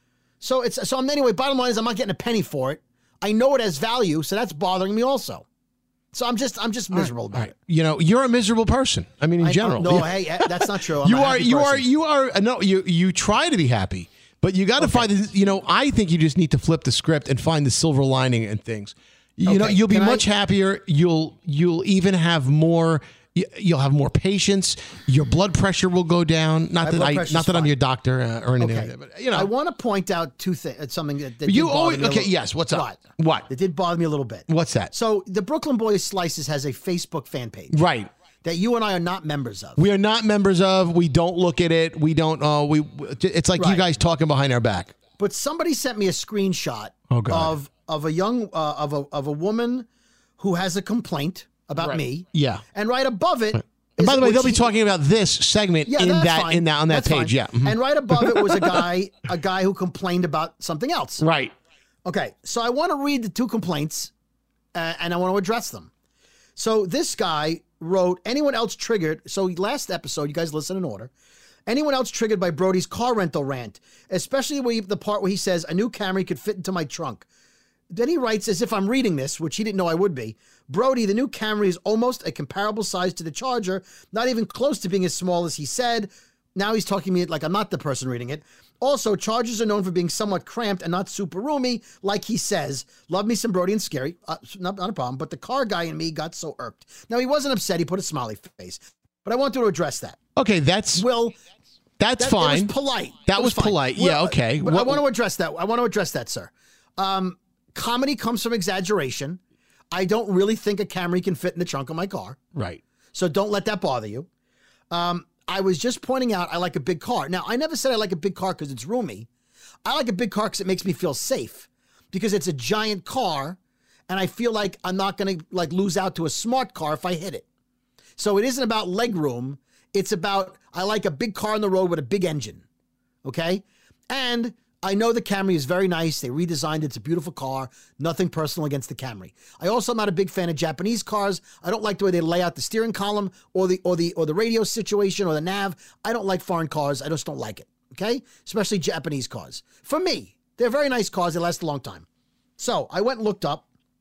So it's so I'm anyway, bottom line is I'm not getting a penny for it. I know it has value, so that's bothering me also. So I'm just I'm just miserable about Right. it. You know, you're a miserable person. I mean, in I- general. No, Yeah. hey, eh, that's not true. I'm you a are happy you are person. you are uh, no you you try to be happy, but you got to find this, you know, I think you just need to flip the script and find the silver lining and things. You know, Okay, you'll be can I- much happier. You'll you'll even have more y- you'll have more patience. Your blood pressure will go down. Not My that blood I pressure's not that I'm fine. your doctor uh, or anything Okay. like that, but you know. I want to point out two things. Something that, that You did bother always- me a okay, little- yes, what's up? What? What? It did bother me a little bit. What's that? So the Brooklyn Boys Slices has a Facebook fan page Right. that you and I are not members of. We are not members of. We don't look at it. We don't uh we it's like you Right. guys talking behind our back. But somebody sent me a screenshot Oh, God. of of a young uh, of a of a woman who has a complaint about Right. me. Yeah. And right above it. And is- by the way, which they'll be he- talking about this segment Yeah, in that's that fine. in that on that That's page. fine. Yeah. Mhm. And right above it was a guy a guy who complained about something else. Right. Okay, so I want to read the two complaints, uh, and I want to address them. So this guy wrote, anyone else triggered, so last episode, you guys listen in order, anyone else triggered by Brody's car rental rant, especially where he- the part where he says, a new Camry could fit into my trunk. Then he writes, as if I'm reading this, which he didn't know I would be, Brody, the new Camry is almost a comparable size to the Charger, not even close to being as small as he said. Now he's talking to me like I'm not the person reading it. Also, Chargers are known for being somewhat cramped and not super roomy, like he says. Love me some Brody and Scary. Uh, not, not a problem, but the car guy in me got so irked. Now, he wasn't upset. He put a smiley face. But I wanted to address that. Okay, that's Will, that's that, fine. That was polite. That It was fine. polite. Well, Yeah, okay. But I What- want to address that. I want to address that, sir. Um, comedy comes from exaggeration. I don't really think a Camry can fit in the trunk of my car. Right. So don't let that bother you. Um, I was just pointing out I like a big car. Now, I never said I like a big car because it's roomy. I like a big car because it makes me feel safe because it's a giant car and I feel like I'm not going to like lose out to a smart car if I hit it. So it isn't about leg room. It's about I like a big car on the road with a big engine. Okay? And I know the Camry is very nice. They redesigned it. It's a beautiful car. Nothing personal against the Camry. I also am not a big fan of Japanese cars. I don't like the way they lay out the steering column or the or the or the radio situation or the nav. I don't like foreign cars. I just don't like it. Okay? Especially Japanese cars. For me, they're very nice cars. They last a long time. So I went and looked up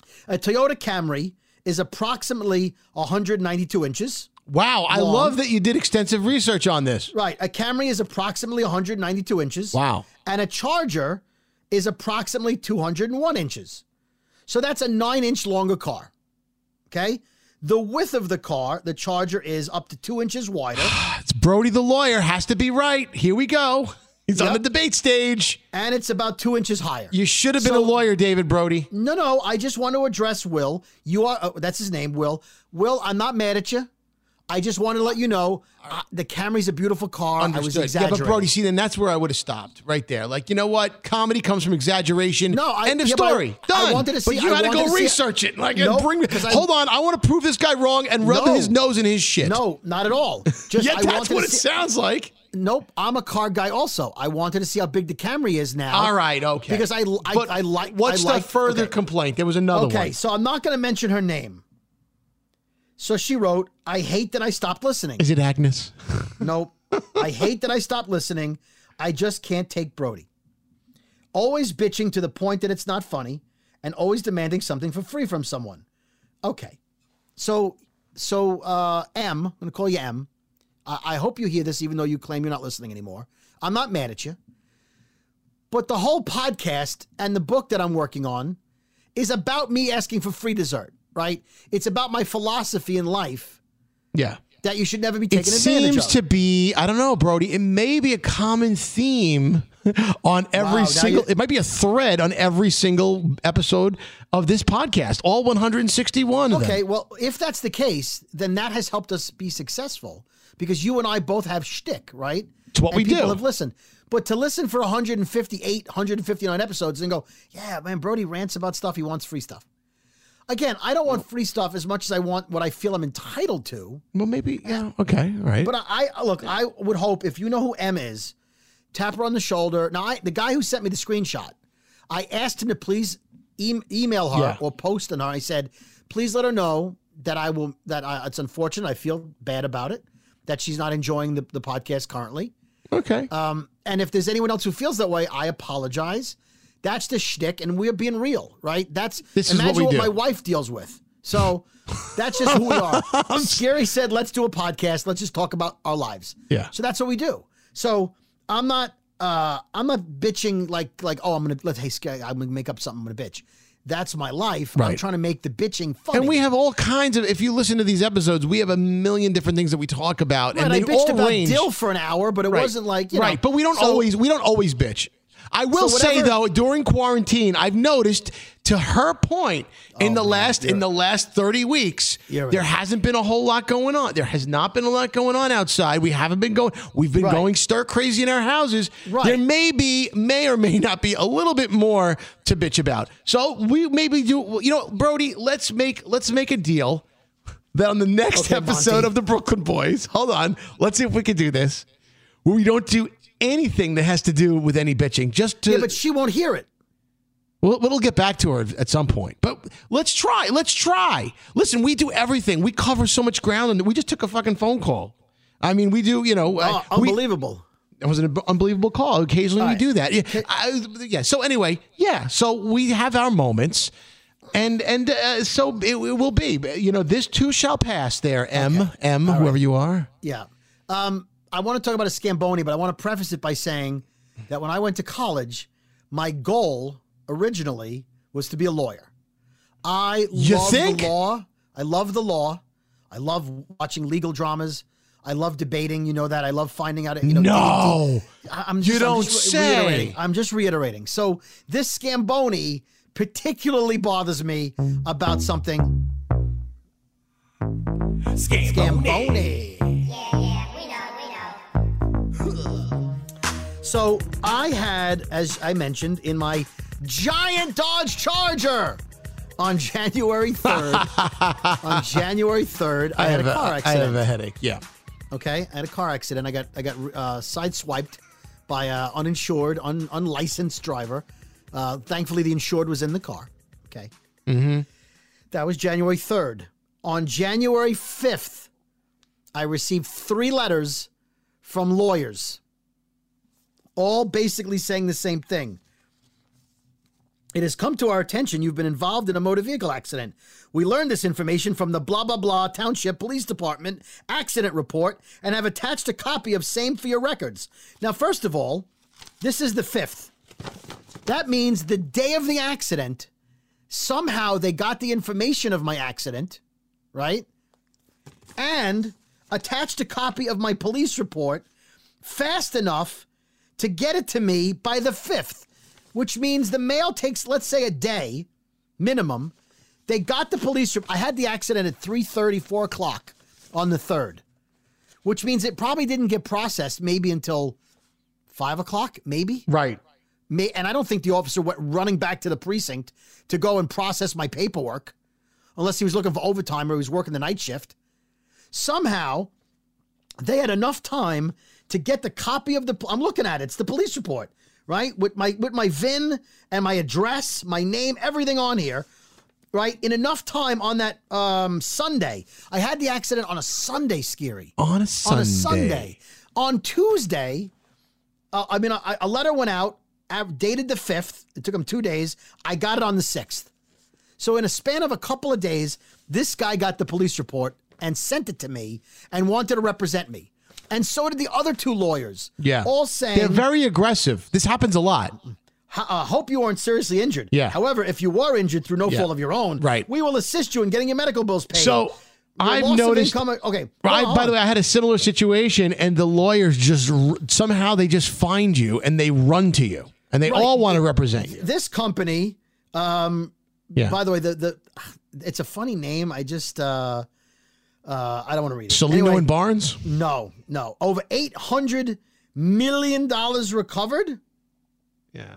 A Toyota Camry is approximately one hundred ninety-two inches. Wow, I long. love that you did extensive research on this. Right. A Camry is approximately one hundred ninety-two inches. Wow. And a Charger is approximately two hundred one inches. So that's a nine-inch longer car. Okay? The width of the car, the Charger, is up to two inches wider. It's Brody the lawyer. Has to be right. Here we go. He's Yep. on the debate stage. And it's about two inches higher. You should have been So- a lawyer, David Brody. No, no. I just want to address Will. You are, oh, that's his name, Will. Will, I'm not mad at you. I just want to let you know uh, the Camry's a beautiful car. I was Understood. Yeah, exaggerating. but Brody, see, then that's where I would have stopped right there. Like, you know what? Comedy comes from exaggeration. No, I- End of yeah, but I- story. I Done. wanted to see- But you I had to wanted go to see- research it. Like, No, and bring. 'cause I- Hold on, I want to prove this guy wrong and rub No. his nose in his shit. No, not at all. Just, yeah, I that's wanted what to it see- sounds like. Nope, I'm a car guy also. I wanted to see how big the Camry is now. All right, okay. Because I, I, But I like. What's I the like, further okay. complaint? There was another Okay, one. so I'm not going to mention her name. So she wrote, I hate that I stopped listening. Is it Agnes? Nope. I hate that I stopped listening. I just can't take Brody. Always bitching to the point that it's not funny and always demanding something for free from someone. Okay. So, so uh, M, I'm going to call you M. I, I hope you hear this even though you claim you're not listening anymore. I'm not mad at you. But the whole podcast and the book that I'm working on is about me asking for free dessert, right? It's about my philosophy in life Yeah. that you should never be It taken advantage seems of. to be, I don't know, Brody, it may be a common theme on every Wow, now single, you- it might be a thread on every single episode of this podcast, all one hundred sixty-one of them. Okay, well, if that's the case, then that has helped us be successful because you and I both have shtick, right? It's what and we people do. have listened. But to listen for one hundred fifty-eight, one hundred fifty-nine episodes and go, yeah, man, Brody rants about stuff. He wants free stuff. Again, I don't want free stuff as much as I want what I feel I'm entitled to. Well, maybe, yeah, okay, all right. But I, I look, I would hope if you know who M is, tap her on the shoulder. Now, I, the guy who sent me the screenshot, I asked him to please e- email her Yeah. or post on her. I said, please let her know that I will, that I, it's unfortunate. I feel bad about it, that she's not enjoying the, the podcast currently. Okay. Um, and if there's anyone else who feels that way, I apologize. That's the shtick, and we're being real, right? That's This is what imagine we do. my wife deals with. So that's just who we are. Scary said, "Let's do a podcast. Let's just talk about our lives." Yeah. So that's what we do. So I'm not, uh, I'm not bitching like, like, oh, I'm gonna let's hey, Scary, I'm gonna make up something. I'm gonna bitch. That's my life. I'm Right. trying to make the bitching funny. And we have all kinds of, if you listen to these episodes, we have a million different things that we talk about. Right, and I they bitched all about range. Dill for an hour, but it Right. wasn't like you right, know, but we don't so- always we don't always bitch. I will So say whatever- though, during quarantine, I've noticed to her point in Oh, the man, last you're- in the last thirty weeks, You're right. there hasn't been a whole lot going on. There has not been a lot going on outside. We haven't been going. We've been Right. going stir crazy in our houses. Right. There may be, may or may not be a little bit more to bitch about. So we maybe do. You know, Brody, let's make let's make a deal that on the next Okay, episode Monty. of the Brooklyn Boys, hold on, let's see if we can do this. Where we don't do anything that has to do with any bitching. Just to, Yeah, but she won't hear it. we'll, we'll get back to her at some point. But let's try. Let's try. Listen, we do everything. We cover so much ground, and we just took a fucking phone call. I mean, we do. You know, Oh, uh, we- unbelievable. it was an unbelievable call. Occasionally All we right. do that. Yeah, I, yeah. So anyway, yeah. So we have our moments, and and uh, so it, it will be. You know, this too shall pass. There, M M, whoever you are. Yeah. Um, I want to talk about a Scamboni, but I want to preface it by saying that when I went to college, my goal originally was to be a lawyer. I You love think? the law. I love the law. I love watching legal dramas. I love debating. You know that. I love finding out. You know, No, digging deep. I- I'm you just, I'm don't just say. reiterating. I'm just reiterating. So this Scamboni particularly bothers me about something. Scamboni. So I had, as I mentioned, in my giant Dodge Charger on January third. on January third, I, had a car I accident. have a headache. Yeah. Okay, I had a car accident. I got I got uh, sideswiped by an uninsured, un, unlicensed driver. Uh, thankfully, the insured was in the car. Okay. Mm-hmm. That was January third. On January fifth, I received three letters from lawyers, all basically saying the same thing. It has come to our attention you've been involved in a motor vehicle accident. We learned this information from the blah, blah, blah Township Police Department accident report and have attached a copy of same for your records. Now, first of all, this is the fifth. That means the day of the accident, somehow they got the information of my accident, right? And attached a copy of my police report fast enough to get it to me by the fifth, which means the mail takes, let's say, a day minimum. They got the police report. I had the accident at three thirty, four o'clock on the third, which means it probably didn't get processed maybe until five o'clock, maybe. Right. May, and I don't think the officer went running back to the precinct to go and process my paperwork unless he was looking for overtime or he was working the night shift. Somehow, they had enough time to get the copy of the, I'm looking at it, it's the police report, right? With my with my V I N and my address, my name, everything on here, right? In enough time on that um, Sunday. I had the accident on a Sunday, Scary. On a Sunday. On a Sunday. On Tuesday, uh, I mean, a, a letter went out, dated the fifth. It took him two days. I got it on the sixth. So in a span of a couple of days, this guy got the police report and sent it to me and wanted to represent me. And so did the other two lawyers. Yeah. All saying... They're very aggressive. This happens a lot. I uh, hope you weren't seriously injured. Yeah. However, if you were injured through no yeah. fault of your own, right. we will assist you in getting your medical bills paid. So... Your I've loss noticed. Of income, okay. I, on, by the way, I had a similar situation, and the lawyers just somehow they just find you and they run to you, and they right. all want to represent you. This company, um, yeah. by the way, the the it's a funny name. I just uh, uh, I don't want to read it. Salino anyway, and Barnes? No, no. Over eight hundred million dollars recovered. Yeah.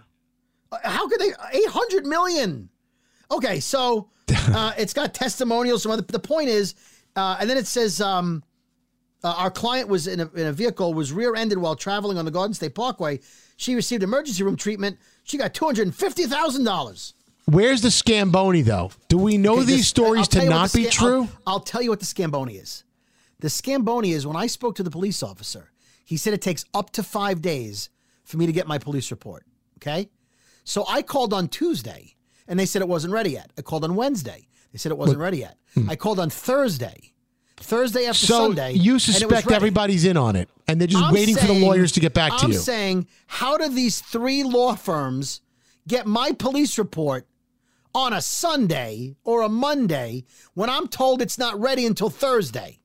How could they? Eight hundred million. Okay, so uh, it's got testimonials. Some other. The point is, uh, and then it says, um, uh, our client was in a, in a vehicle, was rear-ended while traveling on the Garden State Parkway. She received emergency room treatment. She got two hundred and fifty thousand dollars. Where's the Scamboni, though? Do we know Okay, these this- stories to not be Sca- true? I'll, I'll tell you what the Scamboni is. The Scamboni is when I spoke to the police officer, he said it takes up to five days for me to get my police report. Okay? So I called on Tuesday, and they said it wasn't ready yet. I called on Wednesday. They said it wasn't ready yet. I called on Thursday. Thursday after so Sunday. you and it was suspect ready. everybody's in on it, and they're just I'm waiting for the saying- lawyers to get back to I'm you. saying, how do these three law firms get my police report on a Sunday or a Monday when I'm told it's not ready until Thursday?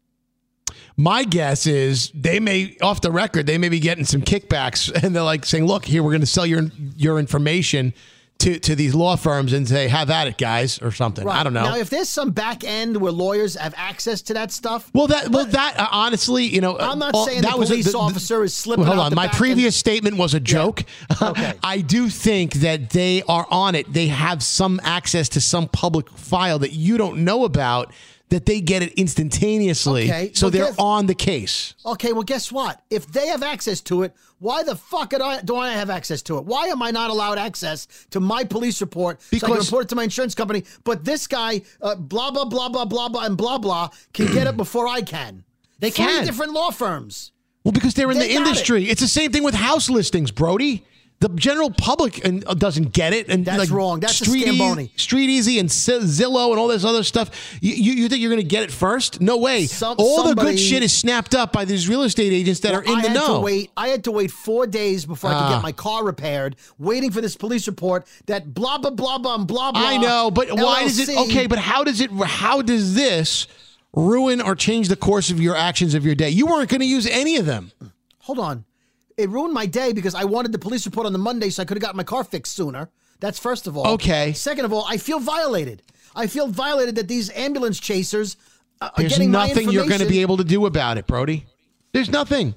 My guess is they may, off the record, they may be getting some kickbacks, and they're like saying, "Look, here we're going to sell your your information to to these law firms and say, have at it, guys," or something. Right. I don't know. Now, if there's some back end where lawyers have access to that stuff, Well, that well that uh, honestly, you know, I'm not uh, saying that the was a- police the- officer is slipping Well, hold out on, the my back previous statement was a joke. Okay. I do think that they are on it. They have some access to some public file that you don't know about. That they get it instantaneously, Okay, so well, they're guess- on the case. Okay, well, guess what? If they have access to it, why the fuck do I, do I have access to it? Why am I not allowed access to my police report so I can Because- report it to my insurance company? But this guy, uh, blah, blah, blah, blah, blah, blah, and blah, blah, can get it before I can. They Three can. different law firms. Well, because they're in They the got industry. It's the same thing with house listings, Brody. The general public and uh, doesn't get it, and That's like wrong. That's a Street Scamboni. Easy, Street Easy and Z- Zillow and all this other stuff. You, you, you think you're going to get it first? No way. Some- all the somebody- good shit is snapped up by these real estate agents that Well, are in I the had know. To wait, I had to wait four days before I could Ah. get my car repaired, waiting for this police report that blah, blah, blah, blah, blah, blah. I know, but why does it? L L C. Okay, but how does it? How does this ruin or change the course of your actions of your day? You weren't going to use any of them. Hold on. It ruined my day because I wanted the police report on the Monday so I could have gotten my car fixed sooner. That's first of all. Okay. Second of all, I feel violated. I feel violated that these ambulance chasers uh, are There's getting my nothing you're going to information. be able to do about it, Brody. There's nothing.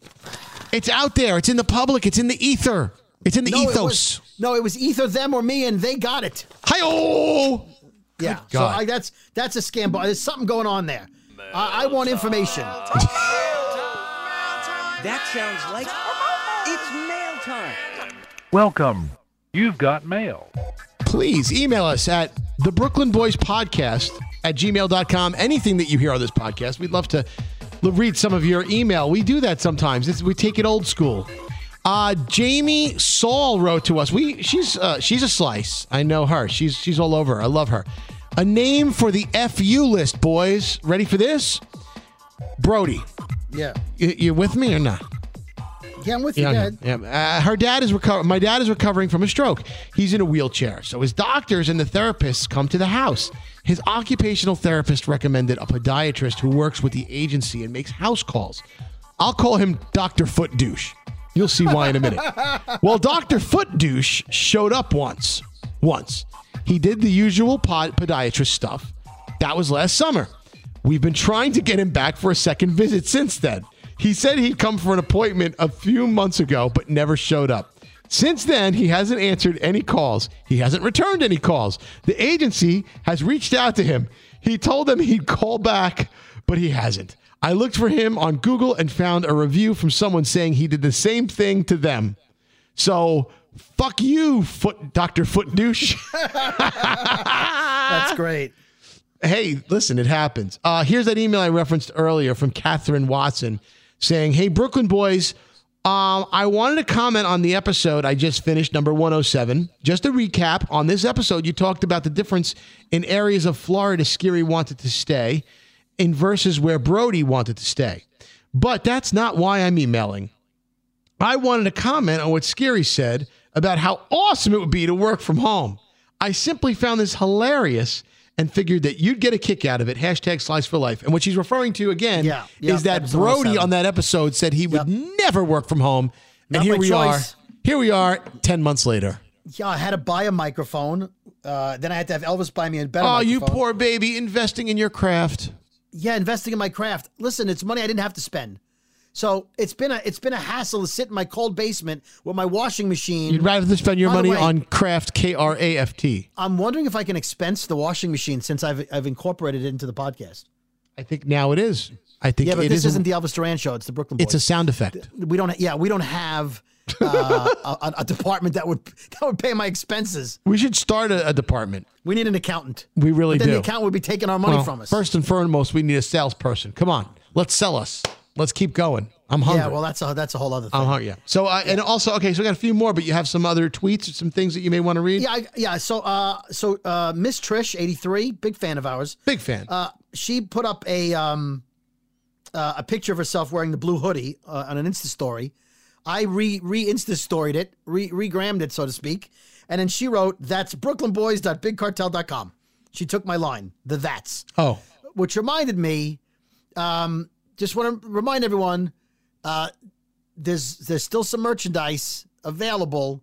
It's out there. It's in the public. It's in the ether. It's in the no, ethos. It was, no, it was either them or me, and they got it. Hi-oh! Yeah. So God. I, that's that's a scam. But there's something going on there. I, I want information. That sounds like it's mail time. Welcome. You've got mail. Please email us at the Brooklyn Boys Podcast at gmail dot com. Anything that you hear on this podcast, we'd love to l- read some of your email. We do that sometimes. It's, we take it old school. Uh, Jamie Saul wrote to us. We she's uh, she's a slice. I know her. She's she's all over. I love her. A name for the F U list, boys. Ready for this? Brody. Yeah. You, you with me or not? Yeah, I'm with you. Yeah, Yeah. yeah. Uh, her dad is recovering. My dad is recovering from a stroke. He's in a wheelchair. So his doctors and the therapists come to the house. His occupational therapist recommended a podiatrist who works with the agency and makes house calls. I'll call him Doctor Foot Douche. You'll see why in a minute. Well, Doctor Foot Douche showed up once. Once. He did the usual pod- podiatrist stuff. That was last summer. We've been trying to get him back for a second visit since then. He said he'd come for an appointment a few months ago, but never showed up. Since then, he hasn't answered any calls. He hasn't returned any calls. The agency has reached out to him. He told them he'd call back, but he hasn't. I looked for him on Google and found a review from someone saying he did the same thing to them. So, fuck you, foot Doctor Foot Douche. That's great. Hey, listen, it happens. Uh, here's that email I referenced earlier from Catherine Watson saying, hey, Brooklyn boys, um, I wanted to comment on the episode I just finished, number one oh seven. Just a recap, on this episode, you talked about the difference in areas of Florida Scary wanted to stay in versus where Brody wanted to stay. But that's not why I'm emailing. I wanted to comment on what Scary said about how awesome it would be to work from home. I simply found this hilarious and figured that you'd get a kick out of it. Hashtag Slice for Life. And what she's referring to again yeah, yeah, is that Brody on that episode said he would yep. never work from home. Not and here my we choice. are. Here we are ten months later. Yeah, I had to buy a microphone. Uh, then I had to have Elvis buy me a better oh, microphone. you poor baby, investing in your craft. Yeah, investing in my craft. Listen, it's money I didn't have to spend. So it's been a it's been a hassle to sit in my cold basement with my washing machine. You'd rather spend your By money way, on Kraft, K R A F T. I'm wondering if I can expense the washing machine since I've I've incorporated it into the podcast. I think now it is. I think yeah, but it this is isn't the Elvis Duran show. It's the Brooklyn Boys. It's a sound effect. We don't. Yeah, we don't have uh, a, a department that would that would pay my expenses. We should start a, a department. We need an accountant. We really but then do. The accountant would be taking our money well, from us. First and foremost, we need a salesperson. Come on, let's sell us. Let's keep going. I'm hungry. Yeah, well, that's a that's a whole other thing. I'm hungry. Yeah. So, uh, yeah. and also, okay, so we got a few more, but you have some other tweets or some things that you may want to read. Yeah, I, yeah. So, uh, so uh, Miss Trish, eighty-three, big fan of ours. Big fan. Uh, she put up a um, uh, a picture of herself wearing the blue hoodie uh, on an Insta story. I re re Insta storied it, re regrammed it, so to speak, and then she wrote, "That's brooklyn boys dot big cartel dot com." She took my line, the that's. Oh, which reminded me. Um, just want to remind everyone. Uh, there's there's still some merchandise available,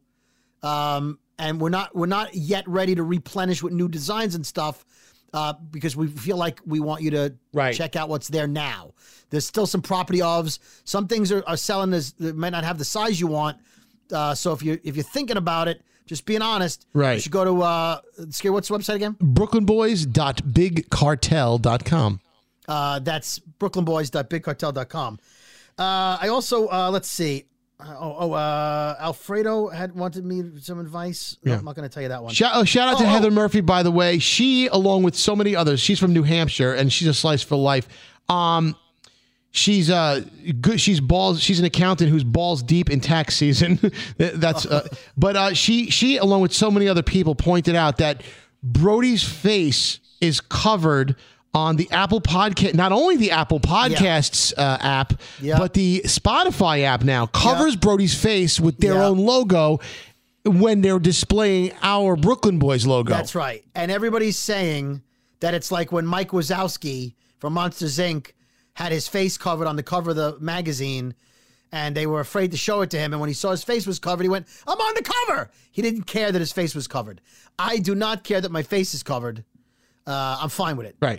um, and we're not we're not yet ready to replenish with new designs and stuff uh, because we feel like we want you to right. check out what's there now. There's still some property ofs. Some things are, are selling as that might not have the size you want. Uh, so if you if you're thinking about it, just being honest, right. you should go to uh, Scary. What's the website again? brooklyn boys dot big cartel dot com. Uh, that's brooklyn boys dot big cartel dot com. Uh, I also, uh, let's see. Oh, oh uh, Alfredo had wanted me some advice. No, yeah. I'm not going to tell you that one. Shout, oh, shout out oh, to oh. Heather Murphy, by the way. She, along with so many others, she's from New Hampshire, and she's a Slice for Life. Um, she's uh, good. She's balls. She's an accountant who's balls deep in tax season. That's, uh, but uh, she, she, along with so many other people, pointed out that Brody's face is covered on the Apple Podcast, not only the Apple Podcasts yeah. uh, app, yep. but the Spotify app now covers yep. Brody's face with their yep. own logo when they're displaying our Brooklyn Boys logo. That's right. And everybody's saying that it's like when Mike Wazowski from Monsters, Incorporated had his face covered on the cover of the magazine, and they were afraid to show it to him. And when he saw his face was covered, he went, "I'm on the cover." He didn't care that his face was covered. I do not care that my face is covered. Uh, I'm fine with it. Right.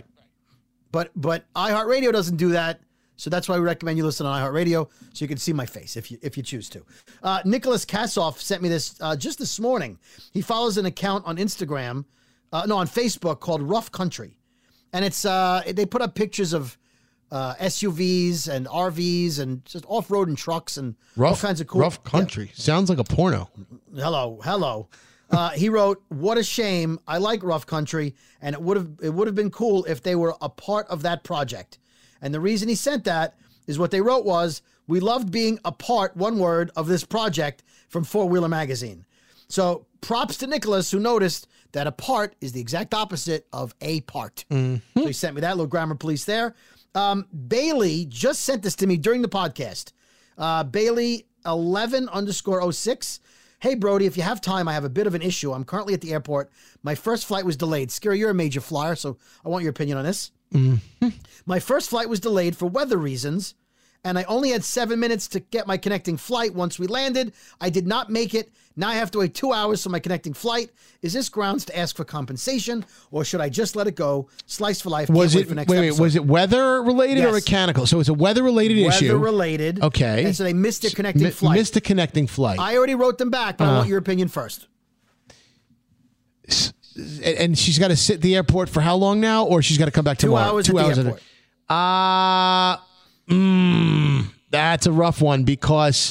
But but iHeartRadio doesn't do that, so that's why we recommend you listen on iHeartRadio so you can see my face if you if you choose to. Uh, Nicholas Kassoff sent me this uh, just this morning. He follows an account on Instagram, uh, no, on Facebook called Rough Country, and it's uh, they put up pictures of uh, S U Vs and R Vs and just off-road and trucks and rough, all kinds of cool. Rough Country yeah. sounds like a porno. Hello, hello. Uh, he wrote, "What a shame. I like Rough Country, and it would have it would have been cool if they were a part of that project." And the reason he sent that is what they wrote was, We loved being a part, one word, of this project from Four Wheeler Magazine. So props to Nicholas, who noticed that a part is the exact opposite of a part. Mm-hmm. So he sent me that little grammar police there. Um, Bailey just sent this to me during the podcast. Uh, Bailey eleven underscore oh six. Hey, Brody, if you have time, I have a bit of an issue. I'm currently at the airport. My first flight was delayed. Scary, you're a major flyer, so I want your opinion on this. Mm-hmm. My first flight was delayed for weather reasons, and I only had seven minutes to get my connecting flight. Once we landed, I did not make it. Now I have to wait two hours for my connecting flight. Is this grounds to ask for compensation, or should I just let it go? Slice for life. Was Can't it wait for next wait, wait, episode. was it weather related Yes. or mechanical? So it's a weather related issue. Weather related. Okay. And so they missed their connecting Mi- flight. Missed the connecting flight. I already wrote them back, but I Uh. want your opinion first. And she's got to sit at the airport for how long now, or she's got to come back Two tomorrow? hours Two at the hours. airport. Uh, mm, that's a rough one because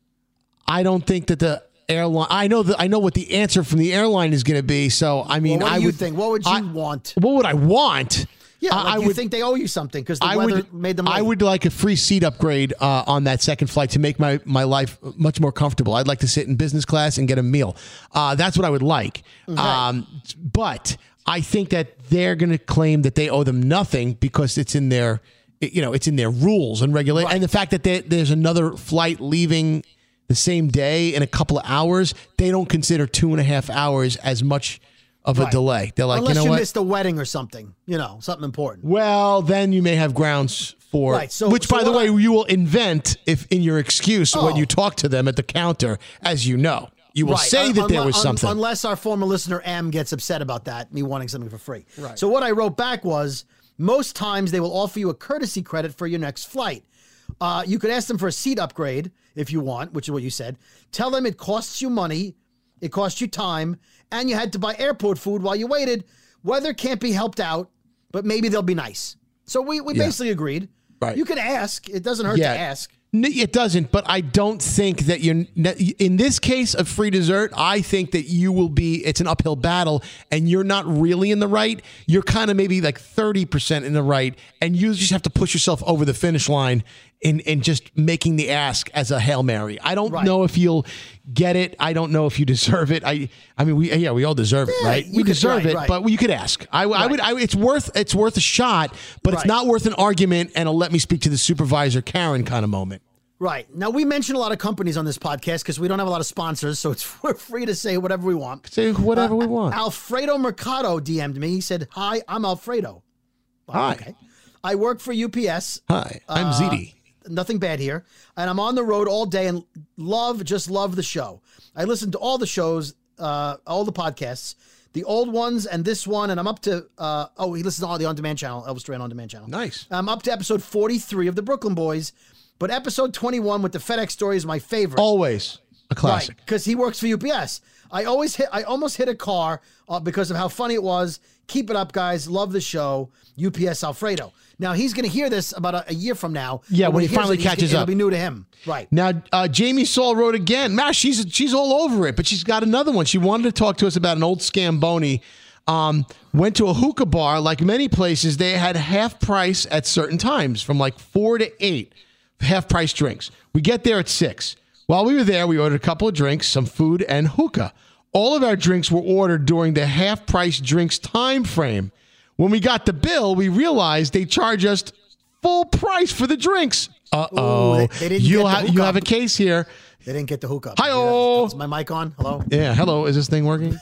I don't think that the airline. I know that I know what the answer from the airline is going to be. So I mean, Well, what do I you would think? What would you I- want? What would I want? Yeah, I- like I you would think they owe you something because the I weather would made them late. I would like a free seat upgrade uh, on that second flight to make my, my life much more comfortable. I'd like to sit in business class and get a meal. Uh, that's what I would like. Okay. Um, but I think that they're going to claim that they owe them nothing because it's in their, you know, it's in their rules and regulations. And the fact that they, there's another flight leaving the same day in a couple of hours, they don't consider two and a half hours as much of a Right. delay. They're like, Unless you know you what? missed a wedding or something, you know, something important. Well, then you may have grounds for Right, so- which, so by the what way, I- you will invent if in your excuse when Oh. you talk to them at the counter, as you know. You will Right. say Un- that there unle- was un- something. unless our former listener M gets upset about that, me wanting something for free. Right. So what I wrote back was, most times they will offer you a courtesy credit for your next flight. Uh, you could ask them for a seat upgrade if you want, which is what you said. Tell them it costs you money, it costs you time, and you had to buy airport food while you waited. Weather can't be helped out, but maybe they'll be nice. So we, we Yeah. basically agreed. Right. You could ask. It doesn't hurt Yeah. to ask. N- It doesn't, but I don't think that you're, in this case of free dessert, I think that you will be, it's an uphill battle and you're not really in the right. You're kind of maybe like thirty percent in the right. And you just have to push yourself over the finish line in, in just making the ask as a Hail Mary. I don't Right. know if you'll get it. I don't know if you deserve it. I, I mean, we, yeah, we all deserve it, Yeah, right? you We could- deserve right, it, right. but you could ask. I, I Right. would, I, it's worth, it's worth a shot, but it's Right. not worth an argument and a let me speak to the supervisor, Karen kind of moment. Right. Now, we mention a lot of companies on this podcast because we don't have a lot of sponsors, so it's we're free to say whatever we want. Say whatever we want. Alfredo Mercado D M'd me. He said, hi, I'm Alfredo. Hi. Okay. I work for U P S. Hi, I'm Uh, Ziti. Nothing bad here. And I'm on the road all day and love, just love the show. I listen to all the shows, uh, all the podcasts, the old ones and this one, and I'm up to, uh, oh, he listens to all the on-demand channel, Elvis Duran on-demand channel. Nice. I'm up to episode forty-three of the Brooklyn Boys, but episode twenty-one with the FedEx story is my favorite. Always a classic. Because he works for U P S. I always hit. I almost hit a car uh, because of how funny it was. Keep it up, guys. Love the show. U P S Alfredo. Now he's going to hear this about a, a year from now. Yeah, But when he hears finally it, he's- catches it'll up. be new to him. Right. Now, uh, Jamie Saul wrote again. Man, she's she's all over it, but she's got another one. She wanted to talk to us about an old Scamboni. Um, went to a hookah bar. Like many places, they had half price at certain times, from like four to eight, half price drinks. We get there at six. While we were there, we ordered a couple of drinks, some food, and hookah. All of our drinks were ordered during the half price drinks time frame. When we got the bill, we realized they charge us full price for the drinks. Uh oh, Ooh, they- they didn't you'll get the ha- you hookup. have a case here. They didn't get the hookup. Hi-oh. Is my mic on? Hello. Yeah, hello. Is this thing working?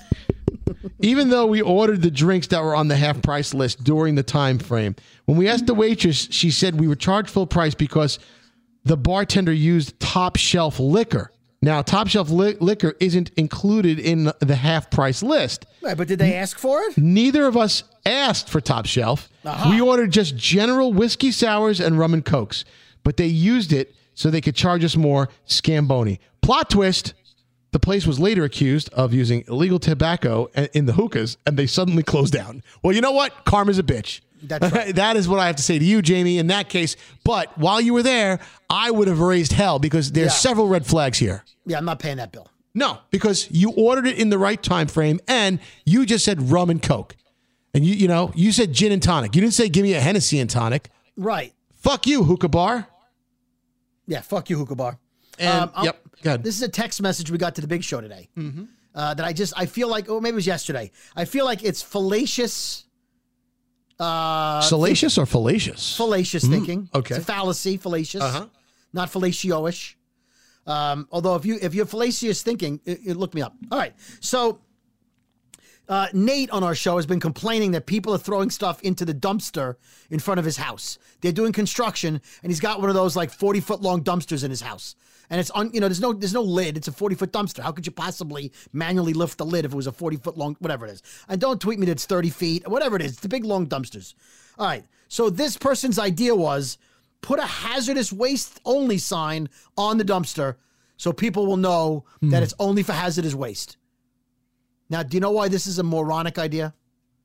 Even though we ordered the drinks that were on the half price list during the time frame, when we asked the waitress, she said we were charged full price because the bartender used top shelf liquor. Now, top shelf li- liquor isn't included in the half price list. Right, but did they ask for it? Neither of us asked for top shelf. Uh-huh. We ordered just general whiskey sours and rum and cokes, but they used it so they could charge us more. Scamboni. Plot twist. The place was later accused of using illegal tobacco in the hookahs, and they suddenly closed down. Well, you know what? Karma's a bitch. That's right. That is what I have to say to you, Jamie, in that case. But while you were there, I would have raised hell because there's Yeah. several red flags here. Yeah, I'm not paying that bill. No, because you ordered it in the right time frame, and you just said rum and coke. And you you know, you said gin and tonic. You didn't say give me a Hennessy and tonic. Right. Fuck you, hookah bar. Yeah, fuck you, Hookah Bar. And, um, yep, go ahead. This is a text message we got to the big show today. Mm-hmm. Uh, that I just, I feel like, oh, maybe it was yesterday. I feel like it's fallacious. Uh, Salacious or fallacious? Fallacious Mm, thinking. okay. It's a fallacy, fallacious. Uh-huh. Not fellatio-ish. Um, although if you if you're fallacious thinking, it, it, look me up. All right. So uh, Nate on our show has been complaining that people are throwing stuff into the dumpster in front of his house. They're doing construction, and he's got one of those like forty foot long dumpsters in his house. And it's on, you know, there's no there's no lid. It's a forty foot dumpster. How could you possibly manually lift the lid if it was a forty foot long, whatever it is? And don't tweet me that it's thirty feet, whatever it is. It's the big long dumpsters. All right. So this person's idea was put a hazardous waste only sign on the dumpster so people will know mm. that it's only for hazardous waste. Now, do you know why this is a moronic idea?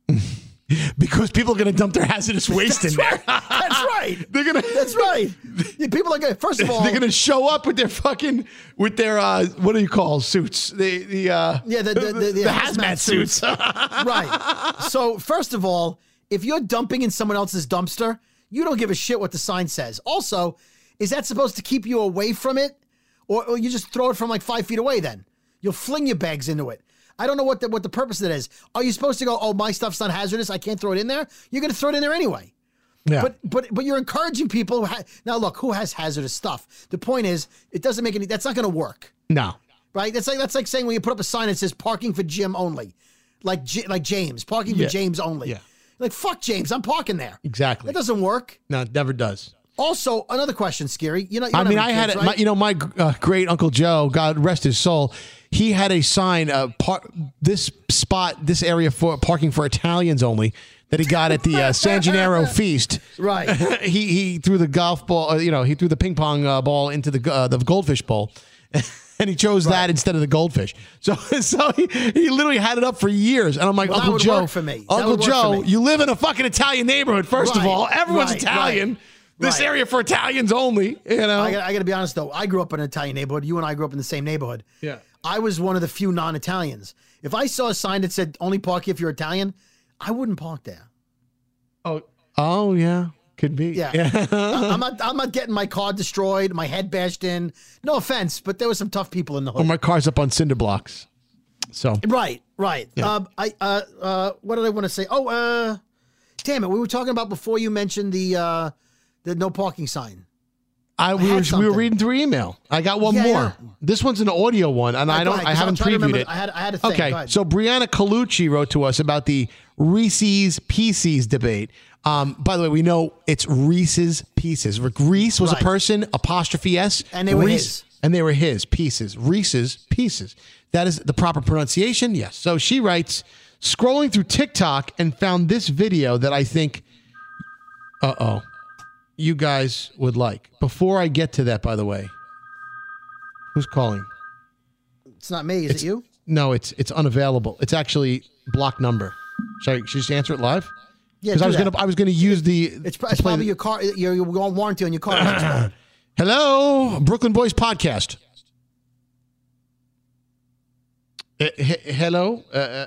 Because people are going to dump their hazardous waste in right. there. That's right. They're gonna. That's right. People are going. First of all, they're going to show up with their fucking with their uh, what do you call suits? The the uh, yeah the the, the, the, the hazmat, hazmat suits. suits. Right. So first of all, if you're dumping in someone else's dumpster, you don't give a shit what the sign says. Also, is that supposed to keep you away from it, or, or you just throw it from like five feet away? Then you'll fling your bags into it. I don't know what the, what the purpose of that is. Are you supposed to go, oh, my stuff's not hazardous, I can't throw it in there? You're going to throw it in there anyway. Yeah. But but but you're encouraging people. Who ha- now, look, who has hazardous stuff? The point is, it doesn't make any, that's not going to work. No. Right? That's like that's like saying when you put up a sign that says parking for Jim only. Like J- like James, parking for yeah. James only. Yeah. Like, fuck James, I'm parking there. Exactly. That doesn't work. No, it never does. Also, another question, Scary. You know, you I mean, have I kids, had, right? my, you know, my uh, great Uncle Joe, God rest his soul, he had a sign, uh, par- this spot, this area for parking for Italians only, that he got at the uh, San Gennaro feast. Right. he he threw the golf ball, uh, you know, he threw the ping pong uh, ball into the uh, the goldfish bowl. And he chose right. that instead of the goldfish. So, so he, he literally had it up for years. And I'm like, well, Uncle Joe, for me. Uncle Joe, you live in a fucking Italian neighborhood. First right. of all, everyone's right. Italian. Right. This right. area for Italians only. You know, I got, I got to be honest though. I grew up in an Italian neighborhood. You and I grew up in the same neighborhood. Yeah. I was one of the few non-Italians. If I saw a sign that said only park if you're Italian, I wouldn't park there. Oh, oh yeah. Could be. Yeah. yeah. I'm not I'm not getting my car destroyed, my head bashed in. No offense, but there were some tough people in the hood. Or my car's up on cinder blocks. So Right, right. Yeah. Uh, I uh uh what did I want to say? Oh, uh damn it. We were talking about before you mentioned the uh the no parking sign. I, I we were something. we were reading through email. I got one Yeah, more. yeah. This one's an audio one, and Right, I don't. ahead, I 'cause haven't I'm trying to previewed remember- it. I had- I had a thing. Go Okay, ahead. so Brianna Colucci wrote to us about the Reese's Pieces debate. Um, by the way, we know it's Reese's Pieces. Reese was Right. a person, apostrophe S, And they were Reese, his. and they were his pieces. Reese's Pieces. That is the proper pronunciation. Yes. So she writes, scrolling through TikTok and found this video that I think, uh oh, you guys would like. Before I get to that, by the way, who's calling? It's not me, is It's- it you? No, it's it's unavailable. It's actually block number. Sorry, should I just answer it live? Yeah, Because I do was that. gonna I was gonna use the. It's, to it's play probably the- your car. You're, you're on warranty on your car. Hello, Brooklyn Boys podcast. Uh, he- hello. Uh, uh,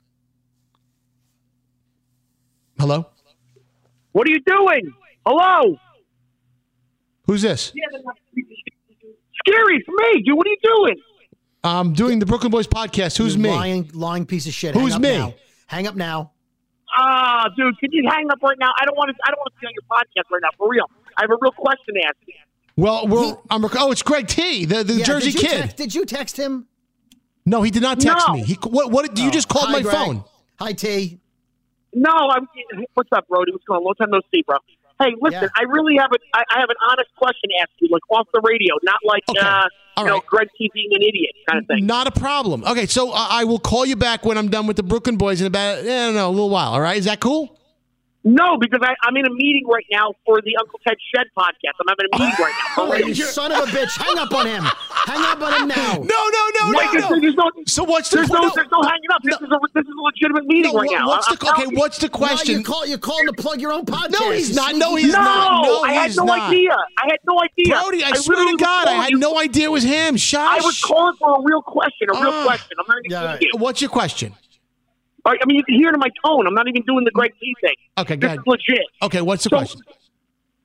hello. What are you doing? Hello? Who's this? Scary, it's me, dude. What are you doing? I'm doing the Brooklyn Boys podcast. Who's You me? Lying, lying piece of shit. Who's Hang up me? Now. Hang up now. Ah, dude, can you hang up right now? I don't want to. I don't want to be on your podcast right now. For real, I have a real question to ask you. Well, we're, I'm. Oh, it's Greg T, the, the Yeah, Jersey did you kid. Text, did you text him? No, he did not text No. me. He what? What? You just called Hi, my Greg. phone. Hi, T. No, I'm. What's up, Brody? What's going on? Long time no see, bro. Hey, listen, Yeah. I really have a. I, I have an honest question to ask you, like off the radio, not like Okay. uh, All you know, right. Greg T being an idiot kind of thing. Not a problem. Okay, so uh, I will call you back when I'm done with the Brooklyn Boys in about I don't know a little while. All right, is that cool? No, because I, I'm in a meeting right now for the Uncle Ted Shed podcast. I'm having a meeting right now. Oh, you son of a bitch. Hang up on him. Hang up on him now. No, no, no, Wait, no, there's, there's no. no. So what's the There's no, no, there's no hanging up. This, is a, this is a legitimate meeting no, right what- now. What's I'm the okay? telling you. What's the No, question? you call, you're calling to plug your own podcast. No, he's you not. No, sneaky- he's No, not. No, I had he's no not. idea. I had no idea. Brody, I, swear literally to God, I was had calling no idea it was him. you. Shush. I was calling for a real question, a real Ah. question. I'm not even Yeah, kidding you. What's your question? All right, I mean, you can hear it in my tone. I'm not even doing the Greg T thing. Okay, This go ahead. is legit. Okay, what's the So- question?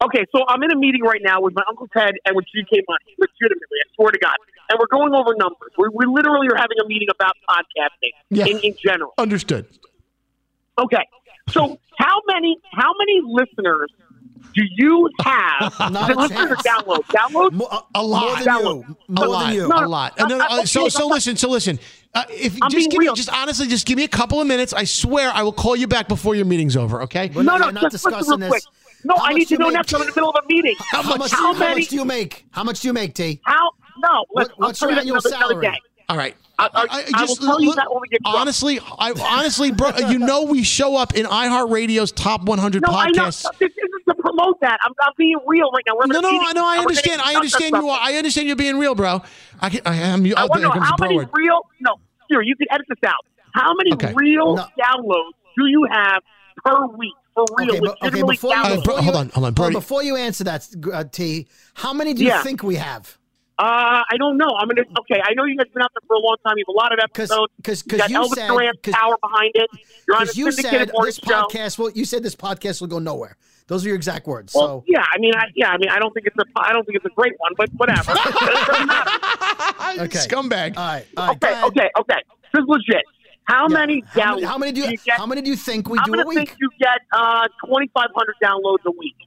Okay, so I'm in a meeting right now with my Uncle Ted and with G K Money, legitimately, I swear to God. And we're going over numbers. We, we literally are having a meeting about podcasting Yeah. in, in general. Understood. Okay, so how many how many listeners do you have? Not The a listeners or chance. downloads? Downloads? Mo- uh, A lot. More than Download. you. A More lot, than you. No, a lot. No, no, no, okay, so, so but- listen, so listen. Uh, if I'm just being give me, real. just honestly, just give me a couple of minutes. I swear, I will call you back before your meeting's over. Okay? We're No, not, no, we're not just listen discussing real quick. this. No, How I much need to do know you now make? because I'm in the middle of a meeting. How much, How how many? much do you make? How much do you make, T? How? No, let's, What- what's I'll your tell you annual that another salary? day. All right. I, I, I will tell you that when we get drunk. honestly, I honestly, bro, you know, we show up in iHeartRadio's top one hundred No, I know. podcasts. This isn't to promote that. I'm, I'm being real right now. We're No, having a no, meeting, I know. I and we're understand. gonna I discuss understand that you are. I understand you're being real, bro. I can. I am. I Oh, want to there know comes how the many word. real. No, here you can edit this out. How many Okay. real No. downloads do you have per week for real? Okay, but- okay, legitimately before you- Uh, downloads. bro, hold on, hold on, Well, Brody. before you answer that, uh, T, how many do you Yeah. think we have? Uh, I don't know. I'm gonna. Okay, I know you guys have been out there for a long time. You have a lot of episodes. Because you got you Elvis said Duran's cause, power behind it. You're on a 'cause you syndicated said morning this show. podcast. Well, you said this podcast will go nowhere. Those are your exact words. Well, so yeah, I mean, I, yeah, I mean, I don't think it's a, I don't think it's a great one, but whatever. It doesn't matter. okay, Scumbag. All right, all right. go Okay, ahead. okay, okay. This is legit. How Yeah. many How downloads? many, how many do you, you get? How many do you think we I'm do gonna a week? think you get uh, twenty-five hundred downloads a week.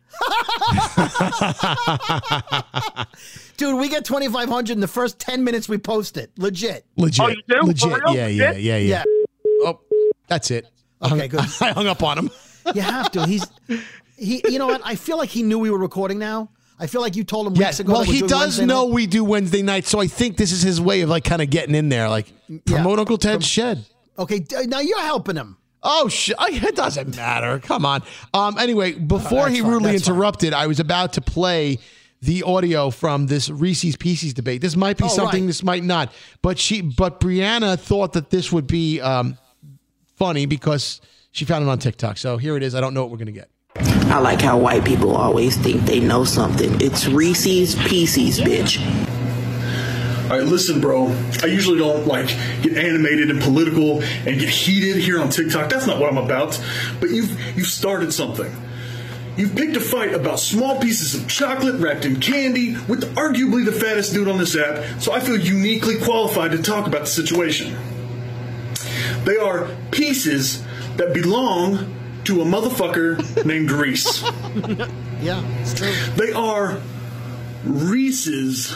Dude, we get twenty-five hundred in the first ten minutes we post it. Legit. Legit. Oh, you do? Legit. For real? Yeah, yeah, Legit? yeah, yeah, Yeah. Oh, that's it. I Okay, hung, good. I hung up on him. You have to. He's he. You know what? I feel like he knew we were recording now. I feel like you told him weeks Yes. ago. Well, that we're he doing does Wednesday know night. we do Wednesday night, so I think this is his way of like kind of getting in there, like promote Uncle Ted's shed. Okay, d- now you're helping him. Oh, sh- it doesn't matter. Come on. Um. Anyway, before that's he fine, rudely that's fine. interrupted, I was about to play the audio from this Reese's Pieces debate. This might be Oh, something. right. This might not. But she, but Brianna thought that this would be um, funny because she found it on TikTok. So here it is. I don't know what we're gonna get. I like how white people always think they know something. It's Reese's Pieces, bitch. All right, listen, bro. I usually don't like get animated and political and get heated here on TikTok. That's not what I'm about. But you've you've started something. You've picked a fight about small pieces of chocolate wrapped in candy with arguably the fattest dude on this app, so I feel uniquely qualified to talk about the situation. They are pieces that belong to a motherfucker named Reese. Yeah, it's true. They are Reese's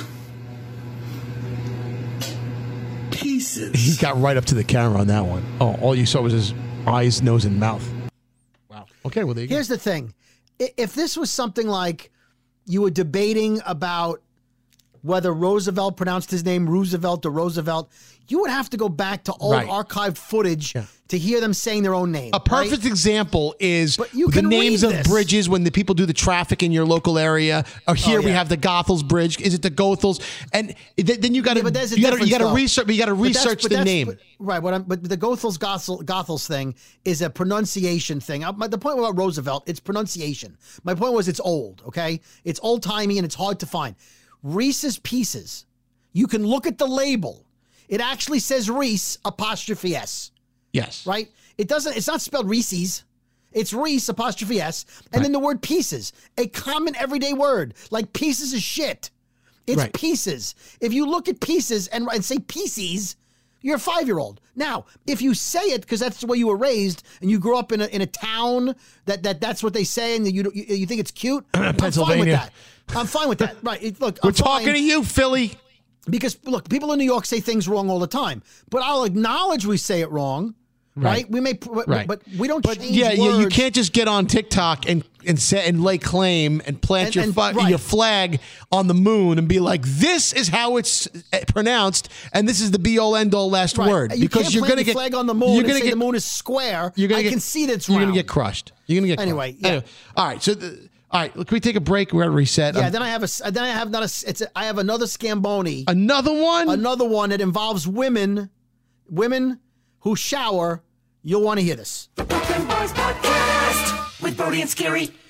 Pieces. He got right up to the camera on that one. Oh, all you saw was his eyes, nose, and mouth. Wow. Okay, well, there you go. Here's the thing. I- If this was something like you were debating about whether Roosevelt pronounced his name Roosevelt or Roosevelt, you would have to go back to old Right. archived footage to hear them saying their own name. A perfect right? example is you the can names read of this. bridges when the people do the traffic in your local area. Or here Oh, we yeah. have the Goethals Bridge. Is it the Goethals? And th- then you got to Yeah, but there's a you got to difference, you got to though. research. But you got to But that's- research but the that's- name. but- right. What I'm, but the Goethals Goethals Goethals thing is a pronunciation thing. Uh, my- The point about Roosevelt, it's pronunciation. My point was it's old. Okay, it's old timey and it's hard to find. Reese's Pieces. You can look at the label. It actually says Reese apostrophe S. Yes. Right. It doesn't. It's not spelled Reese's. It's Reese apostrophe S, and then the word pieces, a common everyday word like pieces of shit. It's Right. pieces. If you look at pieces and, and say pieces, you're a five-year-old. Now, if you say it because that's the way you were raised and you grew up in a in a town that, that that's what they say and you you, you think it's cute, I'm fine with Pennsylvania. that. I'm fine with that. Right. It- look, We're I'm fine. talking to you, Philly. Because, look, people in New York say things wrong all the time, but I'll acknowledge we say it wrong, right? Right. We may, but, Right. but we don't change Yeah, words. yeah. You can't just get on TikTok and and set and lay claim and plant And- your and- fi- right. your flag on the moon and be like, this is how it's uh, pronounced, and this is the be all end all last Right. word. You because can't you're plant gonna the get flag on the moon You're and gonna say get the moon is square. You're gonna I get, can see that it's You're round. gonna get crushed. You're gonna get Anyway, crushed. yeah. Anyway, all right. So, the, all right. Can we take a break? We're gonna reset. Yeah, Um, then I have a then I have not a it's a, I have another Scamboni. Another one? Another one that involves women women who shower. You'll want to hear this. The Brooklyn Boys Podcast with Brody and Scary.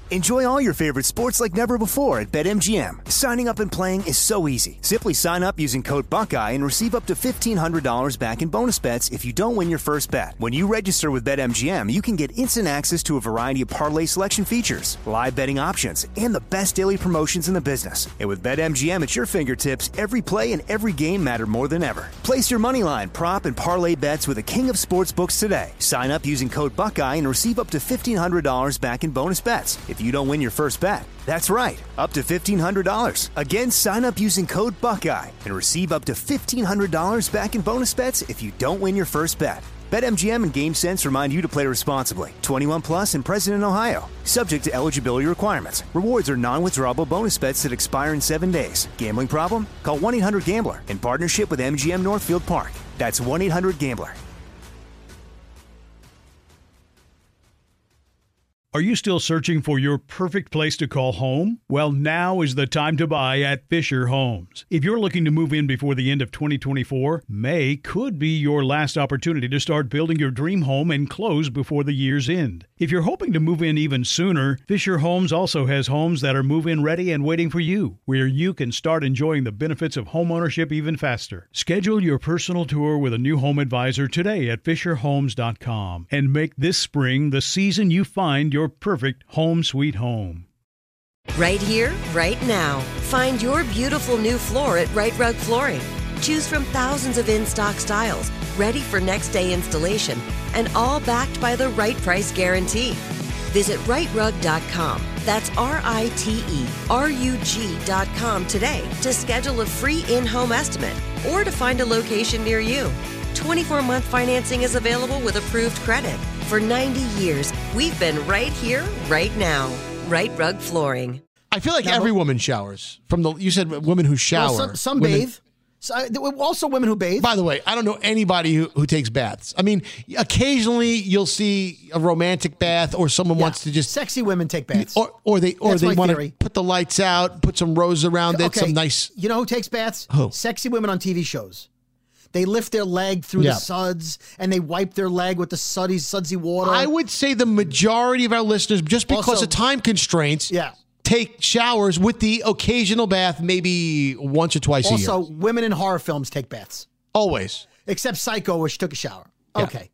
Enjoy all your favorite sports like never before at BetMGM. Signing up and playing is so easy. Simply sign up using code Buckeye and receive up to fifteen hundred dollars back in bonus bets if you don't win your first bet. When you register with BetMGM, you can get instant access to a variety of parlay selection features, live betting options, and the best daily promotions in the business. And with BetMGM at your fingertips, every play and every game matter more than ever. Place your moneyline, prop, and parlay bets with the king of sportsbooks today. Sign up using code Buckeye and receive up to fifteen hundred dollars back in bonus bets if you don't win your first bet. That's right, up to fifteen hundred dollars. Again, sign up using code Buckeye and receive up to fifteen hundred dollars back in bonus bets if you don't win your first bet. BetMGM and GameSense remind you to play responsibly. twenty-one plus and present in Ohio. Subject to eligibility requirements. Rewards are non-withdrawable bonus bets that expire in seven days. Gambling problem? Call one eight hundred gambler in partnership with M G M Northfield Park. That's one eight hundred gambler. Are you still searching for your perfect place to call home? Well, now is the time to buy at Fisher Homes. If you're looking to move in before the end of twenty twenty-four, May could be your last opportunity to start building your dream home and close before the year's end. If you're hoping to move in even sooner, Fisher Homes also has homes that are move-in ready and waiting for you, where you can start enjoying the benefits of homeownership even faster. Schedule your personal tour with a new home advisor today at fisher homes dot com and make this spring the season you find your your perfect home sweet home. Right here, right now. Find your beautiful new floor at Right Rug Flooring. Choose from thousands of in-stock styles, ready for next day installation, and all backed by the right price guarantee. Visit right rug dot com. That's R I T E R U G dot com today to schedule a free in-home estimate or to find a location near you. twenty-four month financing is available with approved credit. For ninety years, we've been right here, right now. Right Rug Flooring. I feel like Now, every woman showers. From the you said women who shower. Well, some some women, bathe. So, uh, there were also women who bathe. By the way, I don't know anybody who, who takes baths. I mean, occasionally you'll see a romantic bath or someone Yeah. wants to just Sexy women take baths. or or they or That's they my want to theory. put the lights out, put some roses around it, Okay, some nice. You know who takes baths? Who? Sexy women on T V shows. They lift their leg through Yeah. the suds and they wipe their leg with the suddy, sudsy water. I would say the majority of our listeners, just because Also- of time constraints, Yeah. take showers with the occasional bath, maybe once or twice a Also, year. women in horror films take baths. Always. Except Psycho, where she took a shower. Yeah. Okay.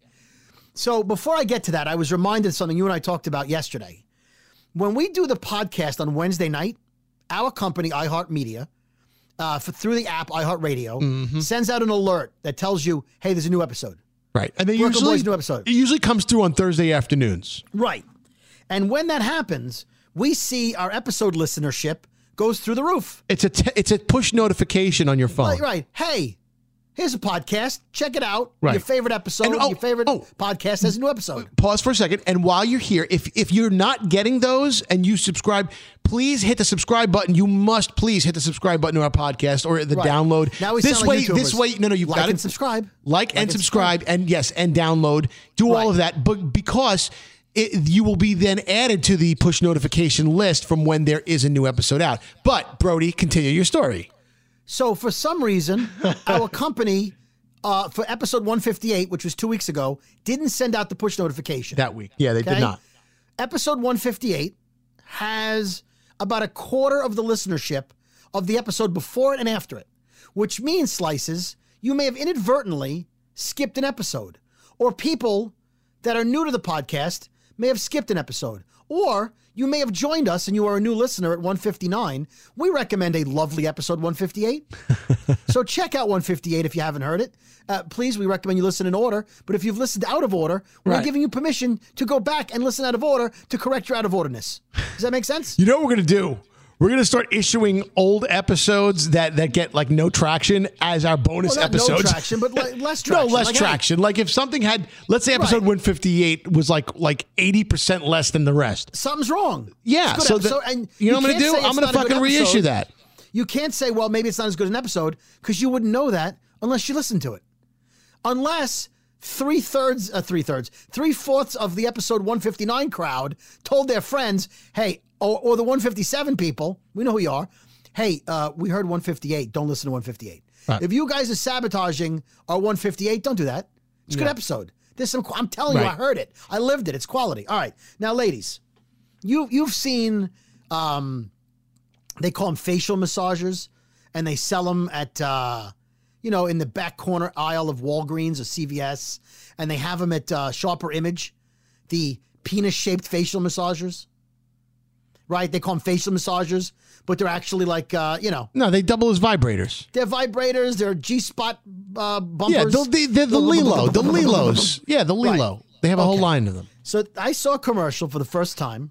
So before I get to that, I was reminded of something you and I talked about yesterday. When we do the podcast on Wednesday night, our company, iHeartMedia, uh, for, through the app iHeartRadio, Mm-hmm. sends out an alert that tells you, hey, there's a new episode. Right. And they Brooklyn usually, Boys new episode. it usually comes through on Thursday afternoons. Right. And when that happens, we see our episode listenership goes through the roof. It's a te- it's a push notification on your phone. Right, right. Hey, here's a podcast. Check it out. Right. Your favorite episode, And, oh, your favorite oh. podcast has a new episode. Pause for a second. And while you're here, if if you're not getting those and you subscribe, please hit the subscribe button. You must please hit the subscribe button to our podcast or the Right. download. Now we this sound like way, this YouTubers. way, no, no, you've Like got and to subscribe. Like, Like and and subscribe, and yes, and download. Do all Right. of that, but because it, you will be then added to the push notification list from when there is a new episode out. But Brody, continue your story. So for some reason, our company, uh, for episode one fifty-eight, which was two weeks ago, didn't send out the push notification. That week, yeah, they Okay? did not. Episode one fifty-eight has about a quarter of the listenership of the episode before it and after it, which means, Slices, you may have inadvertently skipped an episode, or people that are new to the podcast may have skipped an episode, or you may have joined us and you are a new listener at one fifty-nine. We recommend a lovely episode one fifty-eight. So check out one fifty-eight if you haven't heard it. Uh, please, we recommend you listen in order. But if you've listened out of order, we're Right. giving you permission to go back and listen out of order to correct your out of orderness. Does that make sense? You know what we're going to do? We're going to start issuing old episodes that, that get like no traction as our bonus Well, not no episodes. traction, but le- less traction. No, less Like, hey, traction. Like if something had, let's say episode Right. one fifty-eight was like like eighty percent less than the rest. something's wrong. Yeah, It's a so good the- episode, and you know what I'm can't gonna do? say I'm it's gonna not a good fucking reissue episode. that. You can't say, well, maybe it's not as good an episode, because you wouldn't know that unless you listen to it. Unless three thirds, uh, three thirds, three fourths of the episode one fifty-nine crowd told their friends, hey, or, or the one fifty-seven people, we know who you are, hey, uh, we heard one fifty-eight, don't listen to one fifty-eight. Right. If you guys are sabotaging our one fifty-eight, don't do that. It's a good Yeah. episode. There's some, I'm telling you, I Right. heard it. I lived it. It's quality. All right. Now, ladies, You you've seen, um, they call them facial massagers, and they sell them at, uh, you know, in the back corner aisle of Walgreens or C V S, and they have them at uh, Sharper Image, the penis-shaped facial massagers. Right? They call them facial massagers, but they're actually like, uh, you know. No, they double as vibrators. They're vibrators. They're G-spot uh, bumpers. Yeah, the, the, they're the Lilo. The Lilos. Yeah, the Lilo. Right. They have a okay. whole line of them. So I saw a commercial for the first time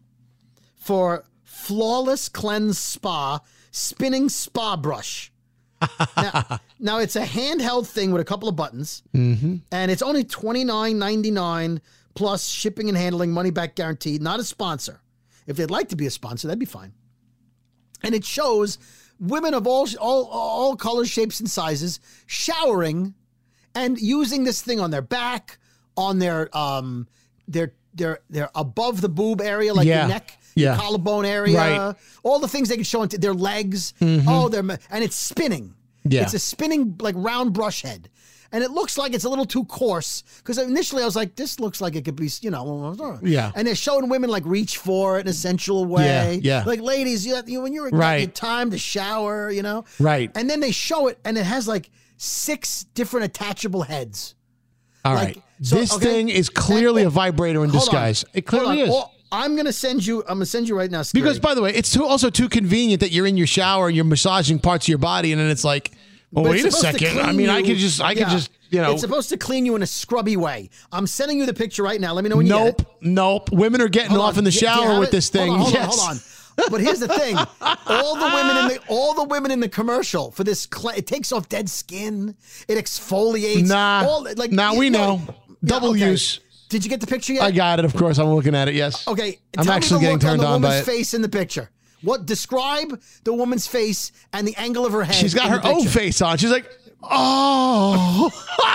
for Flawless Cleanse Spa Spinning Spa Brush. now, now, it's a handheld thing with a couple of buttons, mm-hmm. and it's only twenty-nine ninety-nine plus shipping and handling, money back guaranteed. Not a sponsor. If they'd like to be a sponsor, that'd be fine. And it shows women of all all all colors, shapes, and sizes showering and using this thing on their back, on their um their their their above the boob area, like yeah. the neck, yeah. the collarbone area, right. all the things they can show into their legs. Mm-hmm. Oh, they're and it's spinning. Yeah. It's a spinning like round brush head. And it looks like it's a little too coarse because initially I was like, this looks like it could be, you know. Yeah. And they're showing women like reach for it in a sensual way. Yeah. yeah. Like, ladies, you, you when you're right. your time to shower, you know. Right. And then they show it, and it has like six different attachable heads. All like, right. so, this okay, thing is clearly and, a vibrator in disguise. On, it clearly is. Well, I'm gonna send you. I'm gonna send you right now, Scary. Because, by the way, it's too, also too convenient that you're in your shower and you're massaging parts of your body, and then it's like, well, but wait a second. I mean, you, I could just, I yeah, could just, you know. It's supposed to clean you in a scrubby way. I'm sending you the picture right now. Let me know when nope, you get it. Nope, nope. Women are getting hold off on. in the Do, shower do with it? this thing. Hold on, hold yes. on, hold on. But here's the thing: all the women in the all the women in the commercial for this, cl- it takes off dead skin. It exfoliates. Nah, all, like now we know. know. Double yeah, okay. use. Did you get the picture yet? I got it. Of course, I'm looking at it. Yes. Okay. I'm actually getting turned on, on by it. The woman's face in the picture. What describe the woman's face and the angle of her head? She's got her own face on. She's like, oh.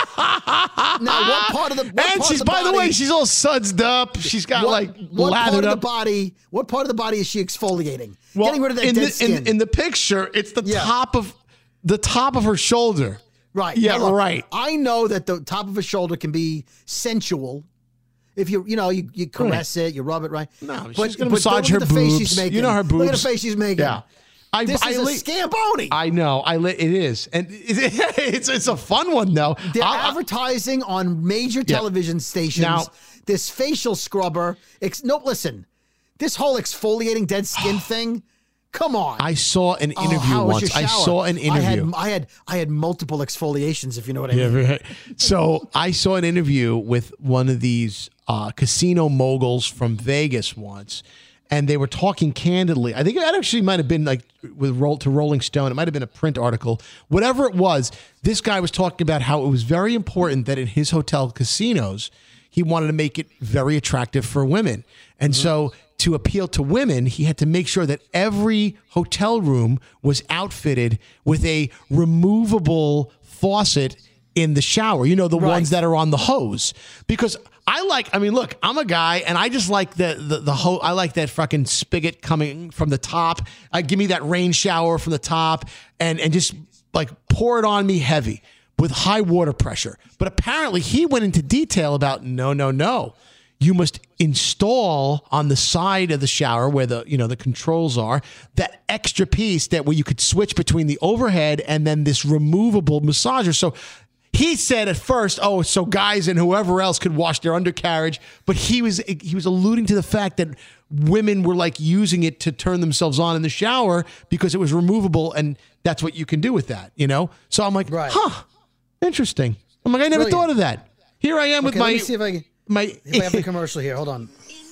Now, what part of the what and part she's of the by body, the way, she's all sudsed up. She's got what, like what lathered part of up. the body? What part of the body is she exfoliating? Well, Getting rid of that in dead the, skin. In, in the picture, it's the yeah. top of the top of her shoulder. Right. Yeah. Now, look, right. I know that the top of a shoulder can be sensual. If you, you know, you, you caress right. it, you rub it, right? No, but, she's going to but massage look her at the boobs. Face she's making. You know her boobs. Look at the face she's making. Yeah. I, this I, is I, a scamboni. I know. I li- it is, and it, it's it's a fun one though. They're I'll, advertising on major television yeah. stations. Now, this facial scrubber. Ex- no, listen. This whole exfoliating dead skin thing. Come on. I saw an interview oh, once. I saw an interview. I had, I had I had multiple exfoliations, if you know what I yeah, mean. Right. So I saw an interview with one of these uh, casino moguls from Vegas once, and they were talking candidly. I think it actually might have been like with roll to Rolling Stone. It might have been a print article. Whatever it was, this guy was talking about how it was very important that in his hotel casinos, he wanted to make it very attractive for women. And mm-hmm. so to appeal to women, he had to make sure that every hotel room was outfitted with a removable faucet in the shower. You know, the right. ones that are on the hose. Because I like, I mean, look, I'm a guy and I just like the, the, the ho- I like that fucking spigot coming from the top. I give me that rain shower from the top and, and just like pour it on me heavy with high water pressure. But apparently he went into detail about no, no, no. You must install on the side of the shower where the, you know, the controls are, that extra piece that where you could switch between the overhead and then this removable massager. So he said at first, oh, so guys and whoever else could wash their undercarriage, but he was he was alluding to the fact that women were like using it to turn themselves on in the shower because it was removable, and that's what you can do with that, you know? So I'm like, right. huh, interesting. I'm like, I never Brilliant. thought of that. Here I am okay, with my... Let me see if I can... My, if I have the commercial here, hold on.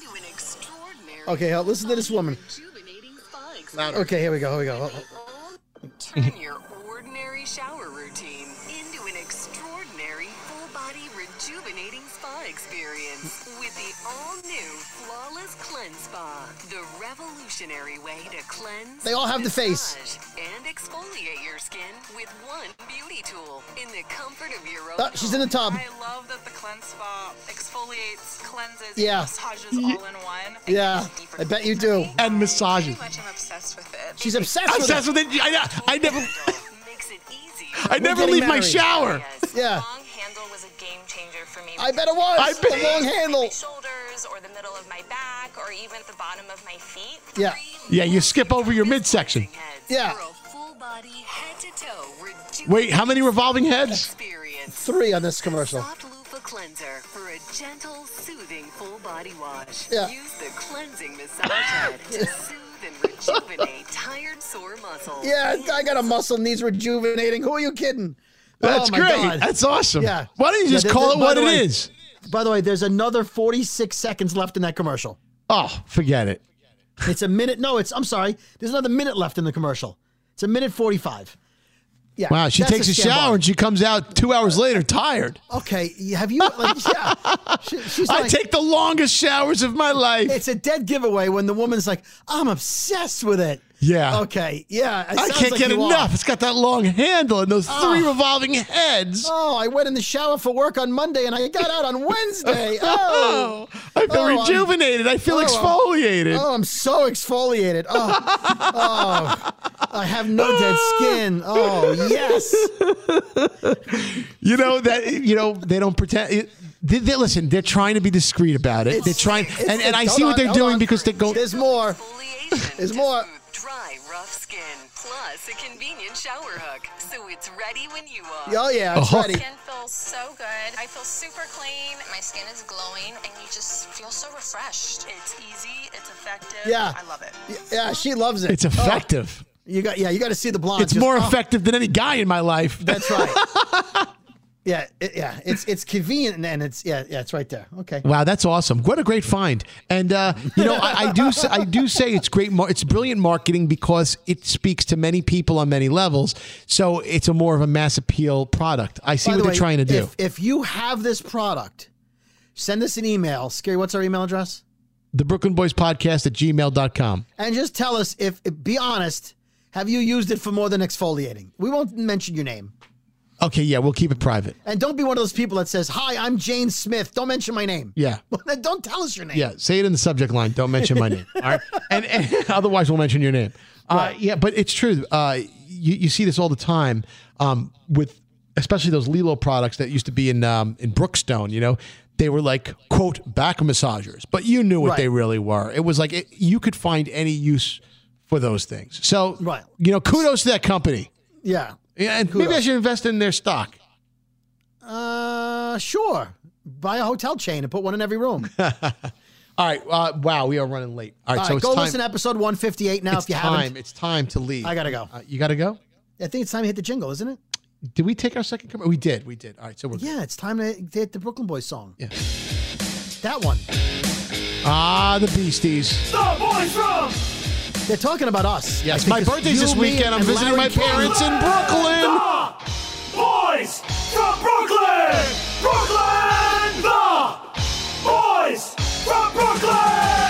Okay, listen to this woman. Okay, here we go, here we go. Turn your ordinary shower routine into an extraordinary full-body rejuvenating spa experience with the all-new Flawless Cleanse Spa, the revolutionary way to cleanse, they all have the face, and exfoliate your skin with one beauty tool in the comfort of your own oh, she's in the tub. I love that the Cleanse Spa exfoliates, cleanses, yeah. and massages all in one. Yeah, I bet you do. And massages. Pretty much I'm obsessed with it. She's obsessed, obsessed with it. with it. I, I never... Makes it easy. I never leave married. my shower. Yeah. Long handle was a game changer for me. I bet it was. I bet. A long handle. My shoulders or the middle of my back or or even the bottom of my feet. Yeah. Yeah, you skip over your midsection. Yeah. Wait, how many revolving heads? Three on this commercial. Loofah cleanser for a gentle, soothing full body wash. Yeah. Use the cleansing massage head to soothe and rejuvenate tired, sore muscles. Yeah, I got a muscle needs rejuvenating. Who are you kidding? That's Oh, my great. God. That's awesome. Yeah. Why don't you Yeah, just there- call there- it by what the it way- is? By the way, there's another forty-six seconds left in that commercial. Oh, forget it. It's a minute. No, it's. I'm sorry. There's another minute left in the commercial. It's a minute forty-five. Yeah. Wow, she that's takes a, scam shower bar. and she comes out two hours later tired. Okay, have you? Like, yeah. She, she's I like, take the longest showers of my life. It's a dead giveaway when the woman's like, "I'm obsessed with it." Yeah. Okay. Yeah. it I sounds can't like get you enough. are. It's got that long handle and those three Oh. revolving heads. Oh, I went in the shower for work on Monday and I got out on Wednesday. Oh, I feel Oh, I'm- rejuvenated. I feel oh, I'm- exfoliated. Oh, I'm so exfoliated. Oh, oh, I have no dead skin. Oh, yes. You know that you know they don't pretend. It, they, they- listen, they're trying to be discreet about it. It's- they're trying, it's- and, and I hold see what on, they're hold doing on. because they go. There's more. There's more. Dry, rough skin, plus a convenient shower hook, so it's ready when you are. Oh, yeah, A it's hook. ready. Skin feels so good. I feel super clean. My skin is glowing, and you just feel so refreshed. It's easy. It's effective. Yeah. I love it. Yeah, she loves it. It's effective. Oh, you got, yeah, you got to see the blonde. It's Just- more oh, effective than any guy in my life. That's right. Yeah, it, yeah, it's it's convenient and it's yeah, yeah, it's right there. Okay. Wow, that's awesome! What a great find! And uh, you know, I, I do, I do say it's great. Mar- it's brilliant marketing because it speaks to many people on many levels. So it's a more of a mass appeal product. I see By what the they're way, trying to do. If, if you have this product, send us an email. Scary, what's our email address? The Brooklyn Boys Podcast at gmail dot com. And just tell us if, be honest, have you used it for more than exfoliating? We won't mention your name. Okay, yeah, we'll keep it private. And don't be one of those people that says, "Hi, I'm Jane Smith." Don't mention my name. Yeah. Don't tell us your name. Yeah, say it in the subject line. Don't mention my name. All right, and, and otherwise we'll mention your name. Uh, Right. Yeah, but it's true. Uh, you you see this all the time um, with especially those Lilo products that used to be in um, in Brookstone. You know, they were like quote back massagers, but you knew what Right. they really were. It was like it, you could find any use for those things. So Right. you know, kudos to that company. Yeah. Yeah, and maybe I Kudos. should invest in their stock. Uh, sure. Buy a hotel chain and put one in every room. All right. Uh, wow, we are running late. All right, All so right, it's go time. listen to episode one fifty-eight now it's if you time. haven't. It's time to leave. I gotta go. Uh, you got to go. I think it's time to hit the jingle, isn't it? Did we take our second commercial? We did. We did. All right. So we're Yeah, it's time to hit the Brooklyn Boys song. Yeah. That one. Ah, the Beasties. The boys from. They're talking about us. Yes, I think my it's birthday's you, this me, weekend. I'm and visiting Larry my King. parents in Brooklyn. Boys from Brooklyn! Brooklyn! The Boys from Brooklyn!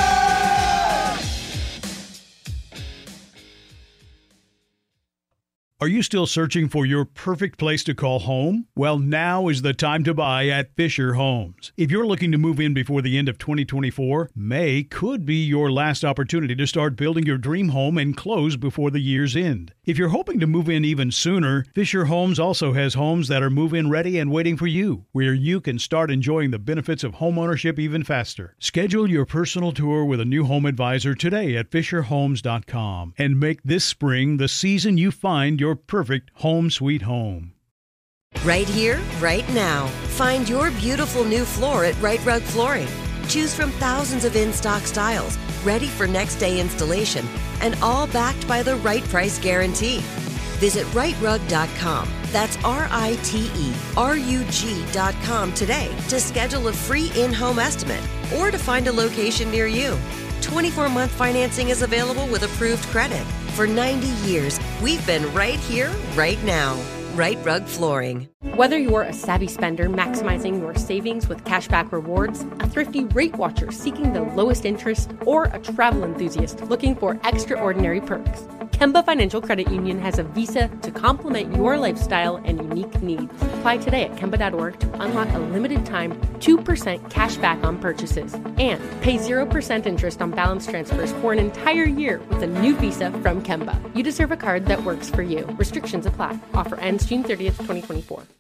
Are you still searching for your perfect place to call home? Well, now is the time to buy at Fisher Homes. If you're looking to move in before the end of twenty twenty-four, May could be your last opportunity to start building your dream home and close before the year's end. If you're hoping to move in even sooner, Fisher Homes also has homes that are move-in ready and waiting for you, where you can start enjoying the benefits of homeownership even faster. Schedule your personal tour with a new home advisor today at fisher homes dot com and make this spring the season you find your perfect home sweet home. Right here, right now. Find your beautiful new floor at Right Rug Flooring. Choose from thousands of in-stock styles, ready for next day installation, and all backed by the right price guarantee. Visit right rug dot com. That's R I T E R U G dot com today to schedule a free in-home estimate or to find a location near you. twenty-four month financing is available with approved credit. For ninety years, we've been right here, right now. Right Rug Flooring. Whether you're a savvy spender maximizing your savings with cashback rewards, a thrifty rate watcher seeking the lowest interest, or a travel enthusiast looking for extraordinary perks, Kemba Financial Credit Union has a visa to complement your lifestyle and unique needs. Apply today at kemba dot org to unlock a limited time two percent cash back on purchases and pay zero percent interest on balance transfers for an entire year with a new visa from Kemba. You deserve a card that works for you. Restrictions apply. Offer ends June thirtieth, twenty twenty-four.